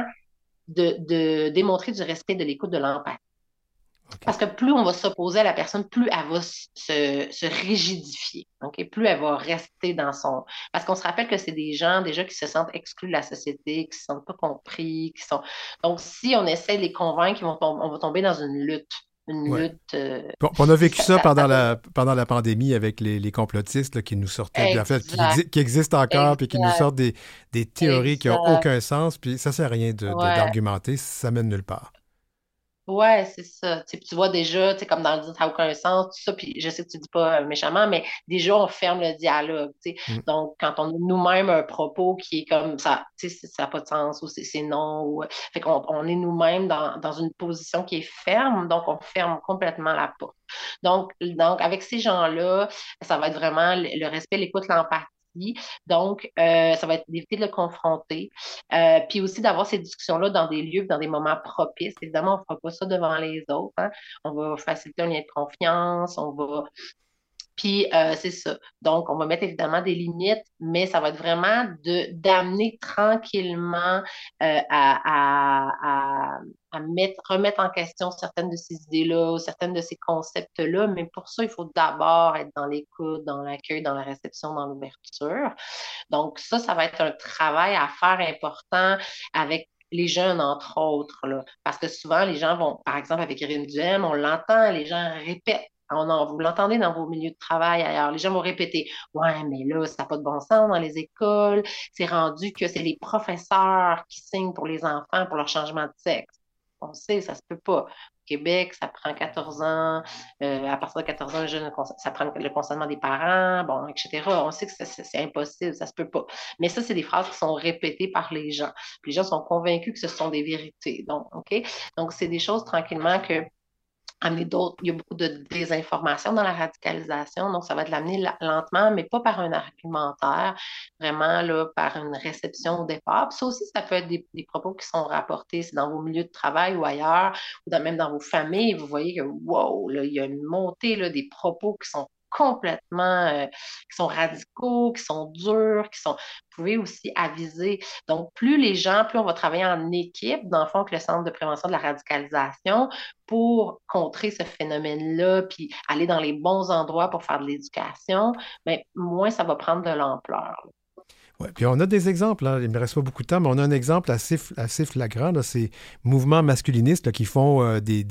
de démontrer du respect, de l'écoute, de l'empathie. Okay. Parce que plus on va s'opposer à la personne, plus elle va se rigidifier. Okay? Plus elle va rester dans son... Parce qu'on se rappelle que c'est des gens déjà qui se sentent exclus de la société, qui ne se sentent pas compris, qui sont... Donc, si on essaie de les convaincre, on va tomber dans une lutte. Lutte. On a vécu ça pendant la pandémie avec les complotistes là, qui nous sortaient, en fait, qui existent encore, puis qui nous sortent des théories qui n'ont aucun sens, puis ça ne sert à rien d'argumenter, ça mène nulle part. Ouais, c'est ça. Tu vois déjà, comme dans le dit, ça n'a aucun sens, tout ça, puis je sais que tu ne dis pas méchamment, mais déjà, on ferme le dialogue. Donc, quand on a nous-mêmes un propos qui est comme ça, ça n'a pas de sens, ou c'est non, ou... Fait qu'on est nous-mêmes dans une position qui est ferme, donc on ferme complètement la porte. Donc avec ces gens-là, ça va être vraiment le respect, l'écoute, l'empathie. Donc, ça va être d'éviter de le confronter. Puis aussi d'avoir ces discussions-là dans des lieux, dans des moments propices. Évidemment, on ne fera pas ça devant les autres. Hein. On va faciliter un lien de confiance, Puis, c'est ça. Donc, on va mettre évidemment des limites, mais ça va être vraiment d'amener tranquillement remettre en question certaines de ces idées-là, certaines de ces concepts-là. Mais pour ça, il faut d'abord être dans l'écoute, dans l'accueil, dans la réception, dans l'ouverture. Donc, ça va être un travail à faire important avec les jeunes, entre autres, là. Parce que souvent, les gens vont, par exemple, avec Irène Duhem, on l'entend, les gens répètent. Vous l'entendez dans vos milieux de travail ailleurs. Les gens vont répéter, ouais, mais là, ça n'a pas de bon sens dans les écoles. C'est rendu que c'est les professeurs qui signent pour les enfants pour leur changement de sexe. On sait, ça se peut pas. Au Québec, ça prend 14 ans. À partir de 14 ans, ça prend le consentement des parents, bon, etc. On sait que c'est impossible, ça se peut pas. Mais ça, c'est des phrases qui sont répétées par les gens. Puis les gens sont convaincus que ce sont des vérités. Donc, OK? Donc, c'est des choses tranquillement que amener d'autres. Il y a beaucoup de désinformation dans la radicalisation, donc ça va être l'amener lentement, mais pas par un argumentaire, vraiment là, par une réception au départ. Puis ça aussi, ça peut être des propos qui sont rapportés, c'est dans vos milieux de travail ou ailleurs, ou même dans vos familles. Vous voyez que, wow, là, il y a une montée là, des propos qui sont complètement, qui sont radicaux, qui sont durs, vous pouvez aussi aviser. Donc, plus on va travailler en équipe, dans le fond, avec le Centre de prévention de la radicalisation, pour contrer ce phénomène-là, puis aller dans les bons endroits pour faire de l'éducation, mais moins ça va prendre de l'ampleur. Ouais, puis on a des exemples, là. Il ne me reste pas beaucoup de temps, mais on a un exemple assez flagrant, là, ces mouvements masculinistes là, qui font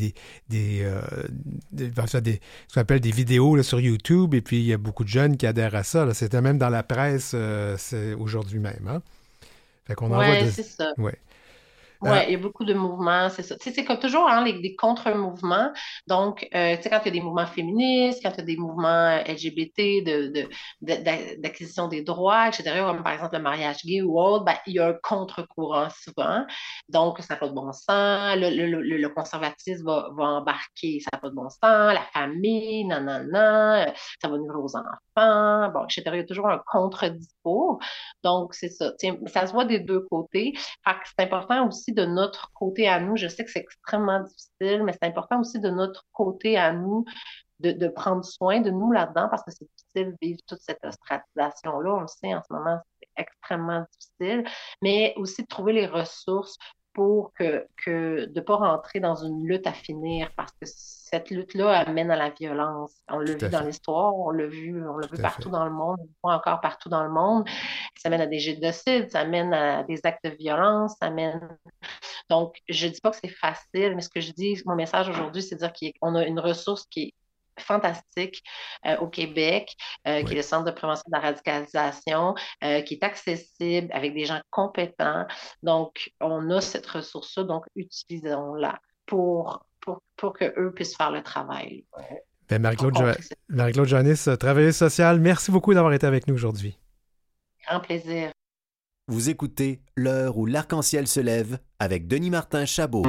ce qu'on appelle des vidéos là, sur YouTube, et puis il y a beaucoup de jeunes qui adhèrent à ça. Là. C'était même dans la presse aujourd'hui même. Hein? Fait qu'on en voit c'est ça. Ouais. Oui, il y a beaucoup de mouvements, c'est ça. Tu sais, c'est comme toujours hein, des contre-mouvements. Donc, tu sais, quand il y a des mouvements féministes, quand il y a des mouvements LGBT d'acquisition des droits, etc., comme par exemple le mariage gay ou autre, ben, il y a un contre-courant souvent. Donc, ça n'a pas de bon sens. Le conservatisme va embarquer, ça n'a pas de bon sens. La famille, nanana, ça va nuire aux enfants, bon, etc. Il y a toujours un contre-discours. Donc, c'est ça. Tu sais, ça se voit des deux côtés. Fait que c'est important aussi de notre côté à nous. Je sais que c'est extrêmement difficile, mais c'est important aussi de notre côté à nous de prendre soin de nous là-dedans parce que c'est difficile de vivre toute cette ostracisation-là. On le sait, en ce moment, c'est extrêmement difficile, mais aussi de trouver les ressources pour de ne pas rentrer dans une lutte à finir parce que cette lutte-là amène à la violence. On l'a vu dans l'histoire, on l'a vu partout dans le monde, on le voit encore partout dans le monde. Ça mène à des génocides, ça mène à des actes de violence, ça mène... Donc, je dis pas que c'est facile, mais ce que je dis, mon message aujourd'hui, c'est de dire qu'on a une ressource qui est fantastique au Québec, qui est le Centre de prévention de la radicalisation, qui est accessible avec des gens compétents. Donc, on a cette ressource-là, donc utilisons-la pour qu'eux puissent faire le travail. Ben, Marie-Claude Joannis, travailleuse sociale, merci beaucoup d'avoir été avec nous aujourd'hui. Grand plaisir. Vous écoutez L'heure où l'arc-en-ciel se lève avec Denis Martin Chabot.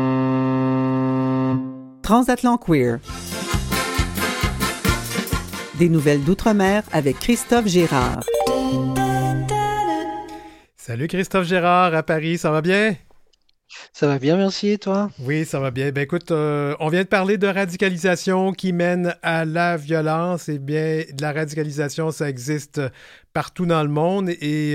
Transatlant Queer. Des nouvelles d'outre-mer avec Christophe Gérard. Salut Christophe Gérard à Paris, ça va bien? Ça va bien, merci, et toi? Oui, ça va bien. Ben écoute, on vient de parler de radicalisation qui mène à la violence. Eh bien, de la radicalisation, ça existe partout dans le monde et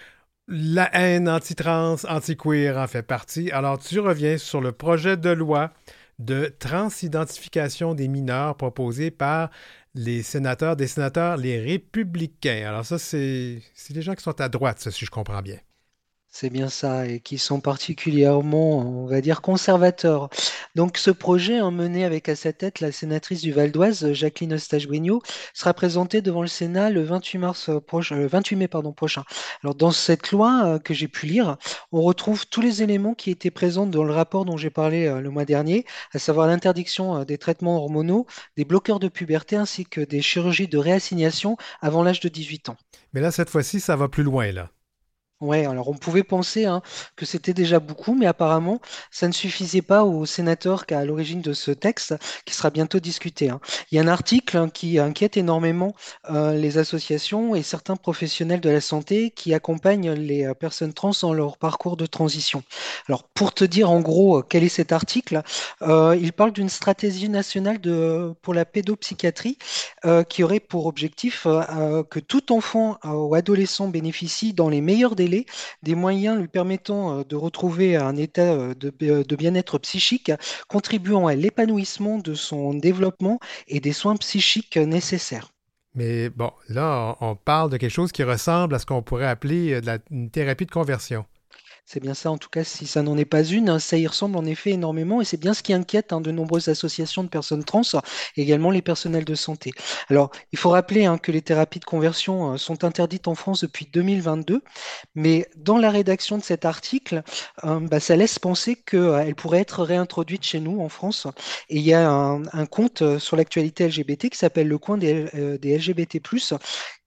la haine anti-trans, anti-queer en fait partie. Alors, tu reviens sur le projet de loi de transidentification des mineurs proposé par des sénateurs, les républicains. Alors ça, c'est les gens qui sont à droite, ça, si je comprends bien. C'est bien ça, et qui sont particulièrement, on va dire, conservateurs. Donc ce projet, mené avec à sa tête la sénatrice du Val d'Oise, Jacqueline Eustache-Bouignot, sera présenté devant le Sénat le 28 mai prochain. Alors dans cette loi que j'ai pu lire, on retrouve tous les éléments qui étaient présents dans le rapport dont j'ai parlé le mois dernier, à savoir l'interdiction des traitements hormonaux, des bloqueurs de puberté ainsi que des chirurgies de réassignation avant l'âge de 18 ans. Mais là, cette fois-ci, ça va plus loin, là. Ouais, alors on pouvait penser que c'était déjà beaucoup, mais apparemment, ça ne suffisait pas aux sénateurs qu'à l'origine de ce texte, qui sera bientôt discuté. Il y a un article qui inquiète énormément les associations et certains professionnels de la santé qui accompagnent les personnes trans dans leur parcours de transition. Alors, pour te dire en gros quel est cet article, il parle d'une stratégie nationale pour la pédopsychiatrie qui aurait pour objectif que tout enfant ou adolescent bénéficie dans les meilleurs délais des moyens lui permettant de retrouver un état de bien-être psychique, contribuant à l'épanouissement de son développement et des soins psychiques nécessaires. Mais bon, là, on parle de quelque chose qui ressemble à ce qu'on pourrait appeler une thérapie de conversion. C'est bien ça, en tout cas, si ça n'en est pas une, ça y ressemble en effet énormément et c'est bien ce qui inquiète de nombreuses associations de personnes trans, et également les personnels de santé. Alors, il faut rappeler que les thérapies de conversion sont interdites en France depuis 2022, mais dans la rédaction de cet article, ça laisse penser qu'elles pourraient être réintroduites chez nous en France. Et il y a un compte sur l'actualité LGBT qui s'appelle Le Coin des LGBT+,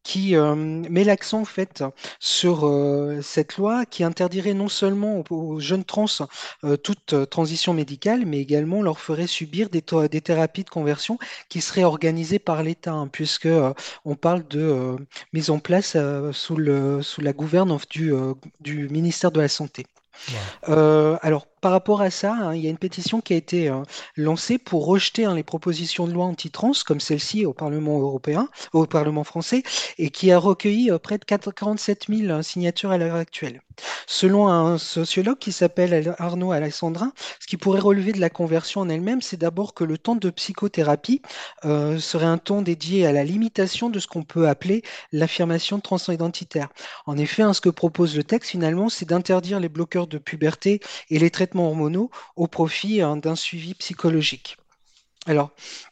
qui met l'accent en fait sur cette loi qui interdirait non seulement aux jeunes trans toute transition médicale, mais également leur ferait subir des thérapies de conversion qui seraient organisées par l'État, hein, puisque on parle de mise en place sous la gouverne du ministère de la Santé. Wow. Alors, par rapport à ça, hein, il y a une pétition qui a été lancée pour rejeter, hein, les propositions de loi anti-trans, comme celle-ci au Parlement européen, au Parlement français, et qui a recueilli près de 47 000 signatures à l'heure actuelle. Selon un sociologue qui s'appelle Arnaud Alessandrin, ce qui pourrait relever de la conversion en elle-même, c'est d'abord que le temps de psychothérapie serait un temps dédié à la limitation de ce qu'on peut appeler l'affirmation transidentitaire. En effet, hein, ce que propose le texte, finalement, c'est d'interdire les bloqueurs de puberté et les traitements hormonaux au profit, hein, d'un suivi psychologique. Alors,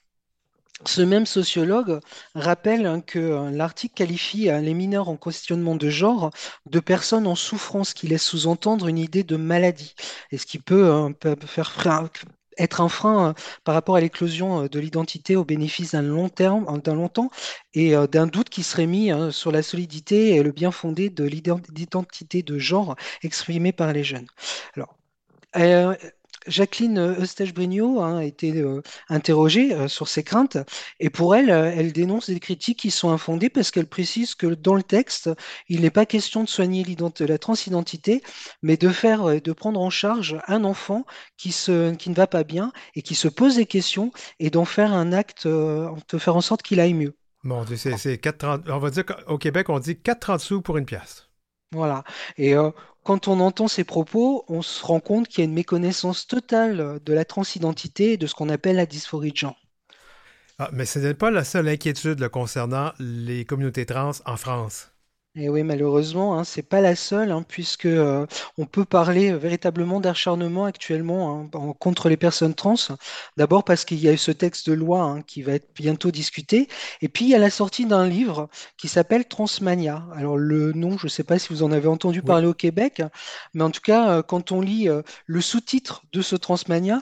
ce même sociologue rappelle, hein, que l'article qualifie les mineurs en questionnement de genre de personnes en souffrance, qui laisse sous-entendre une idée de maladie, et ce qui peut faire être un frein par rapport à l'éclosion de l'identité au bénéfice d'un long terme, d'un long temps, et d'un doute qui serait mis, hein, sur la solidité et le bien fondé de l'identité de genre exprimée par les jeunes. Alors, euh, Jacqueline Eustache-Brinio, hein, a été interrogée sur ses craintes, et pour elle, elle dénonce des critiques qui sont infondées parce qu'elle précise que dans le texte, il n'est pas question de soigner la transidentité, mais de prendre en charge un enfant qui ne va pas bien et qui se pose des questions, et d'en faire un acte, de faire en sorte qu'il aille mieux. Mon Dieu, c'est 4,30. On va dire qu'au Québec, on dit 4,30 sous pour une pièce. Voilà. Et quand on entend ces propos, on se rend compte qu'il y a une méconnaissance totale de la transidentité et de ce qu'on appelle la dysphorie de genre. Ah, mais ce n'est pas la seule inquiétude là, concernant les communautés trans en France. Et oui, malheureusement, hein, c'est pas la seule, hein, puisque on peut parler véritablement d'acharnement actuellement, hein, contre les personnes trans. D'abord parce qu'il y a eu ce texte de loi, hein, qui va être bientôt discuté, et puis il y a la sortie d'un livre qui s'appelle Transmania. Alors le nom, je ne sais pas si vous en avez entendu Oui. parler au Québec, mais en tout cas, quand on lit le sous-titre de ce Transmania,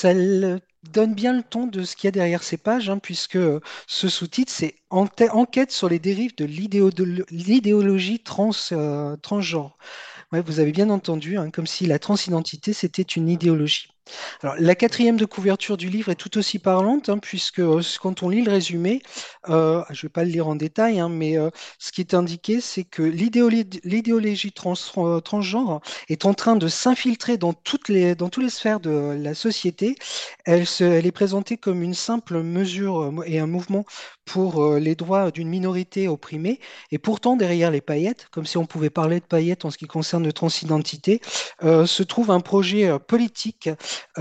donne bien le ton de ce qu'il y a derrière ces pages, hein, puisque ce sous-titre, c'est Enquête sur les dérives de l'idéologie transgenre. Ouais, vous avez bien entendu, hein, comme si la transidentité, c'était une idéologie. Alors, la quatrième de couverture du livre est tout aussi parlante, hein, puisque quand on lit le résumé, je ne vais pas le lire en détail, hein, mais ce qui est indiqué, c'est que l'idéologie transgenre est en train de s'infiltrer dans toutes les sphères de la société. Elle est présentée comme une simple mesure et un mouvement pour les droits d'une minorité opprimée, et pourtant derrière les paillettes, comme si on pouvait parler de paillettes en ce qui concerne le transidentité, se trouve un projet politique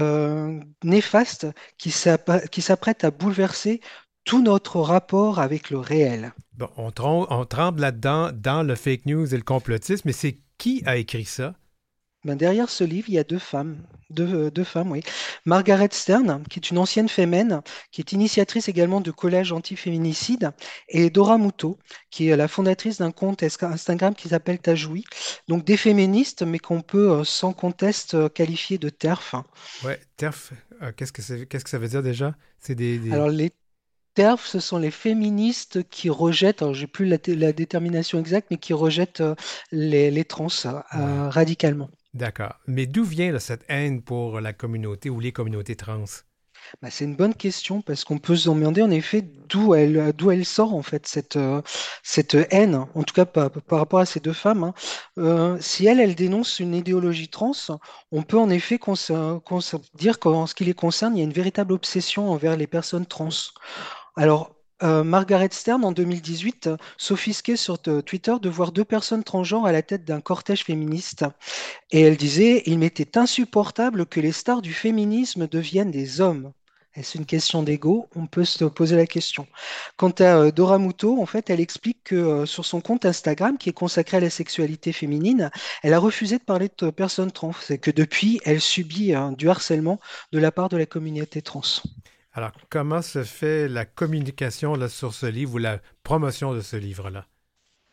néfaste qui s'apprête à bouleverser tout notre rapport avec le réel. Bon, on tremble là-dedans dans le fake news et le complotisme, mais c'est qui a écrit ça? Ben, derrière ce livre, il y a deux femmes, oui. Margaret Stern, qui est une ancienne fémène, qui est initiatrice également de collège anti-féminicide, et Dora Muto, qui est la fondatrice d'un compte Instagram qui s'appelle Tajoui. Donc des féministes, mais qu'on peut sans conteste qualifier de TERF. Ouais, TERF, qu'est-ce que ça veut dire déjà? C'est Alors les TERF, ce sont les féministes qui rejettent, alors j'ai plus la détermination exacte, mais qui rejettent les trans Ouais, radicalement. d'accord. Mais d'où vient là, cette haine pour la communauté ou les communautés trans? Bah, c'est une bonne question parce qu'on peut se demander en effet d'où elle sort en fait cette haine, en tout cas par rapport à ces deux femmes, hein. Si elle dénonce une idéologie trans, on peut en effet dire qu'en ce qui les concerne, il y a une véritable obsession envers les personnes trans. Alors, Margaret Stern, en 2018, s'offusquait sur Twitter de voir deux personnes transgenres à la tête d'un cortège féministe. Et elle disait, il m'était insupportable que les stars du féminisme deviennent des hommes. Est-ce une question d'ego? On peut se poser la question. Quant à Dora Muto, en fait, elle explique que sur son compte Instagram, qui est consacré à la sexualité féminine, elle a refusé de parler de personnes trans. C'est que depuis, elle subit du harcèlement de la part de la communauté trans. Alors, comment se fait la communication là, sur ce livre ou la promotion de ce livre-là?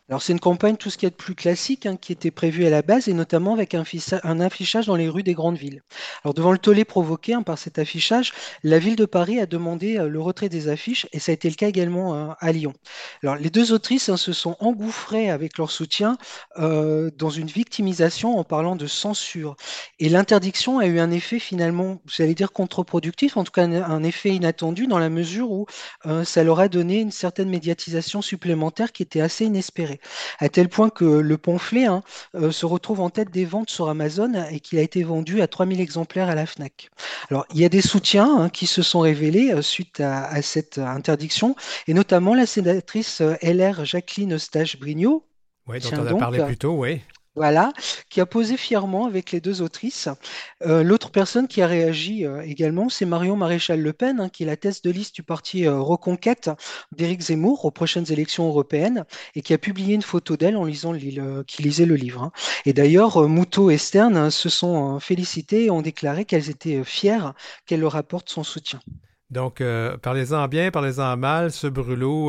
Alors, c'est une campagne, tout ce qui est de plus classique, qui était prévu à la base, et notamment avec un affichage dans les rues des grandes villes. Alors, devant le tollé provoqué par cet affichage, la ville de Paris a demandé le retrait des affiches, et ça a été le cas également à Lyon. Alors, les deux autrices se sont engouffrées avec leur soutien dans une victimisation en parlant de censure. Et l'interdiction a eu un effet finalement, j'allais dire contre-productif, en tout cas un effet inattendu, dans la mesure où ça leur a donné une certaine médiatisation supplémentaire qui était assez inespérée à tel point que le pamphlet se retrouve en tête des ventes sur Amazon et qu'il a été vendu à 3000 exemplaires à la Fnac. Alors, il y a des soutiens qui se sont révélés suite à cette interdiction, et notamment la sénatrice LR Jacqueline Eustache-Brinio, Oui, dont tiens on a donc, parlé plus tôt, oui. voilà, qui a posé fièrement avec les deux autrices. L'autre personne qui a réagi également, c'est Marion Maréchal-Le Pen, qui est la tête de liste du parti Reconquête d'Éric Zemmour aux prochaines élections européennes, et qui a publié une photo d'elle en lisant qui lisait le livre. Et d'ailleurs, Moutot et Stern se sont félicités et ont déclaré qu'elles étaient fières qu'elle leur apporte son soutien. Donc, parlez-en bien, parlez-en mal. Ce brûlot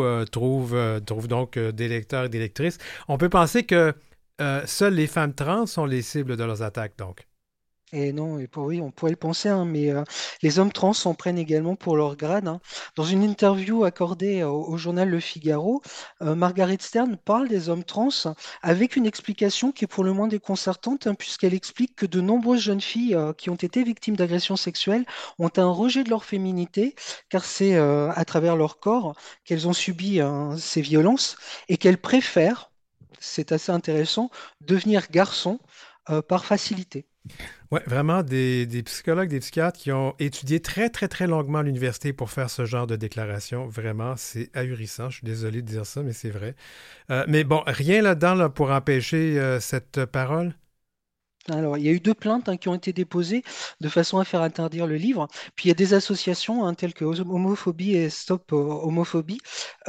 trouve donc des lecteurs et des lectrices. On peut penser que seules les femmes trans sont les cibles de leurs attaques, donc. Et non, oui, on pourrait le penser, mais les hommes trans s'en prennent également pour leur grade. Dans une interview accordée au journal Le Figaro, Margaret Stern parle des hommes trans avec une explication qui est pour le moins déconcertante, puisqu'elle explique que de nombreuses jeunes filles qui ont été victimes d'agressions sexuelles ont un rejet de leur féminité, car c'est à travers leur corps qu'elles ont subi ces violences et qu'elles préfèrent, c'est assez intéressant, devenir garçons par facilité. Oui, vraiment des psychologues, des psychiatres qui ont étudié très, très, très longuement à l'université pour faire ce genre de déclaration. Vraiment, c'est ahurissant. Je suis désolé de dire ça, mais c'est vrai. Mais bon, rien là-dedans là, pour empêcher cette parole? Alors, il y a eu deux plaintes qui ont été déposées de façon à faire interdire le livre. Puis il y a des associations telles que Homophobie et Stop Homophobie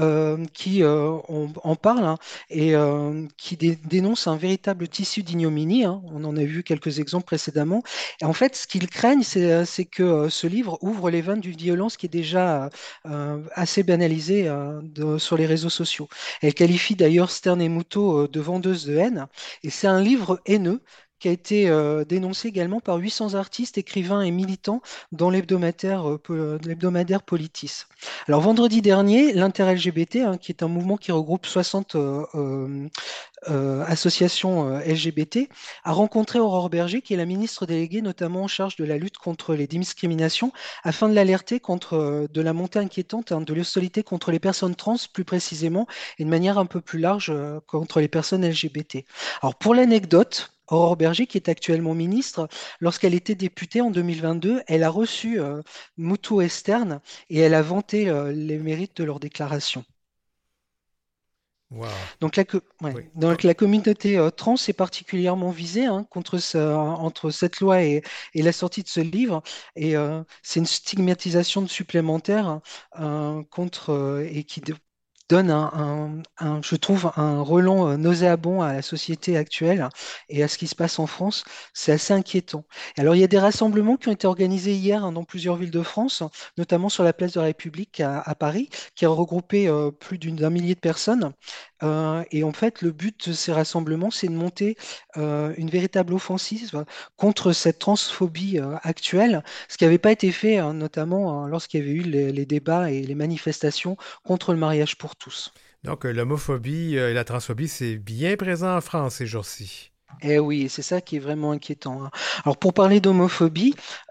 qui en parlent et qui dénoncent un véritable tissu d'ignominie. On en a vu quelques exemples précédemment. Et en fait, ce qu'ils craignent, c'est que ce livre ouvre les vannes d'une violence qui est déjà assez banalisée sur les réseaux sociaux. Elle qualifie d'ailleurs Stern et Moutot de vendeuses de haine. Et c'est un livre haineux qui a été dénoncé également par 800 artistes, écrivains et militants dans l'hebdomadaire Politis. Alors vendredi dernier, l'Inter-LGBT, qui est un mouvement qui regroupe 60 associations LGBT, a rencontré Aurore Berger, qui est la ministre déléguée notamment en charge de la lutte contre les discriminations, afin de l'alerter contre de la montée inquiétante de l'hostilité contre les personnes trans, plus précisément, et de manière un peu plus large contre les personnes LGBT. Alors pour l'anecdote, Aurore Berger, qui est actuellement ministre, lorsqu'elle était députée en 2022, elle a reçu Moutou et Stern et elle a vanté les mérites de leur déclaration. Wow. Ouais. Oui. Donc la communauté trans est particulièrement visée entre cette loi et la sortie de ce livre. Et c'est une stigmatisation supplémentaire et qui donne je trouve, un relent nauséabond à la société actuelle et à ce qui se passe en France. C'est assez inquiétant. Et alors, il y a des rassemblements qui ont été organisés hier dans plusieurs villes de France, notamment sur la place de la République à Paris, qui a regroupé plus d'un millier de personnes. Et en fait, le but de ces rassemblements, c'est de monter une véritable offensive contre cette transphobie actuelle, ce qui n'avait pas été fait, notamment lorsqu'il y avait eu les débats et les manifestations contre le mariage pour tous. Donc, l'homophobie et la transphobie, c'est bien présent en France ces jours-ci. Eh oui, c'est ça qui est vraiment inquiétant. Alors, pour parler d'homophobie,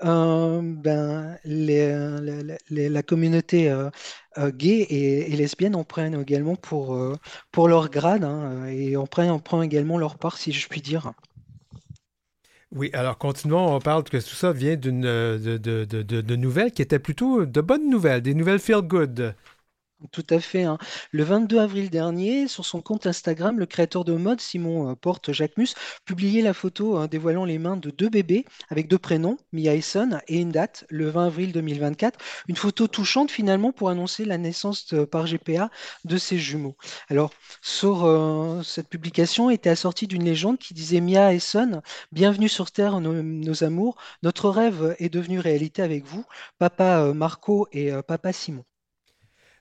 la communauté gay et lesbienne en prennent également pour leur grade et en prend également leur part, si je puis dire. Oui, alors continuons. On parle que tout ça vient de nouvelles qui étaient plutôt de bonnes nouvelles, des nouvelles feel good. Tout à fait. Le 22 avril dernier, sur son compte Instagram, le créateur de mode Simon Porte Jacquemus publiait la photo dévoilant les mains de deux bébés avec deux prénoms, Mia et Son, et une date, le 20 avril 2024. Une photo touchante finalement pour annoncer la naissance par GPA de ses jumeaux. Alors, sur cette publication était assortie d'une légende qui disait Mia et Son, bienvenue sur Terre, nos amours. Notre rêve est devenu réalité avec vous, papa Marco et papa Simon.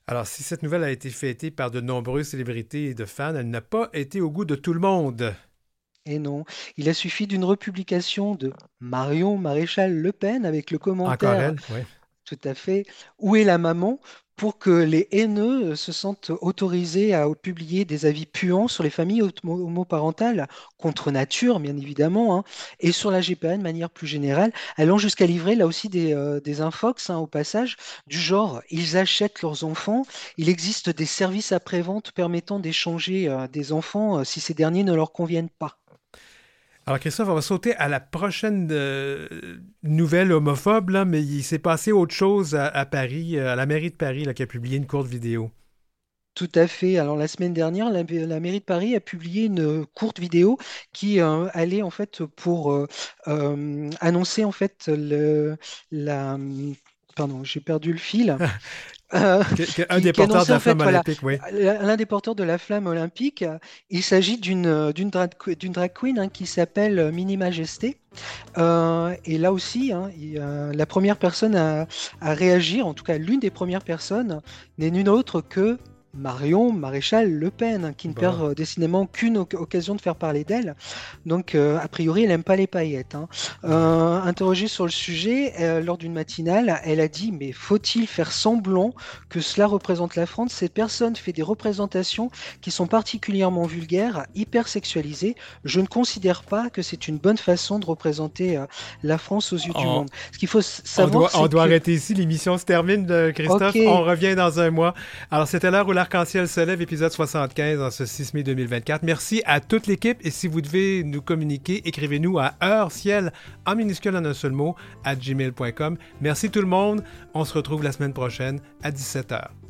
Alors, si cette nouvelle a été fêtée par de nombreuses célébrités et de fans, elle n'a pas été au goût de tout le monde. Et non, il a suffi d'une republication de Marion Maréchal Le Pen avec le Encore commentaire elle, oui. tout à fait où est la maman pour que les haineux se sentent autorisés à publier des avis puants sur les familles homoparentales contre nature, bien évidemment, hein, et sur la GPA de manière plus générale, allant jusqu'à livrer là aussi des infox au passage, du genre ils achètent leurs enfants, il existe des services après-vente permettant d'échanger des enfants si ces derniers ne leur conviennent pas. Alors, Christophe, on va sauter à la prochaine nouvelle homophobe, là, mais il s'est passé autre chose à Paris, à la mairie de Paris, là, qui a publié une courte vidéo. Tout à fait. Alors la semaine dernière, la mairie de Paris a publié une courte vidéo qui allait en fait pour annoncer en fait la pardon, j'ai perdu le fil. Un des Qui porteurs annonçait de la en fait, flamme voilà, olympique, oui. l'un des porteurs de la flamme olympique. Il s'agit d'une drag queen qui s'appelle Mini Majesté. Et là aussi, hein, la première personne à réagir, en tout cas l'une des premières personnes, n'est nulle autre que Marion Maréchal Le Pen, qui ne Bon. perd décidément qu'une occasion de faire parler d'elle. Donc, a priori, elle n'aime pas les paillettes, hein. Interrogée sur le sujet, lors d'une matinale, elle a dit: mais faut-il faire semblant que cela représente la France? Cette personne fait des représentations qui sont particulièrement vulgaires, hyper sexualisées. Je ne considère pas que c'est une bonne façon de représenter la France aux yeux du monde. Ce qu'il faut savoir, On doit arrêter ici. L'émission se termine, Christophe. Ok. On revient dans un mois. Alors, c'était l'heure où l'arc-en-ciel se lève, épisode 75, en ce 6 mai 2024. Merci à toute l'équipe. Et si vous devez nous communiquer, écrivez-nous à heure-ciel, en minuscule en un seul mot, @gmail.com. Merci tout le monde. On se retrouve la semaine prochaine à 17h.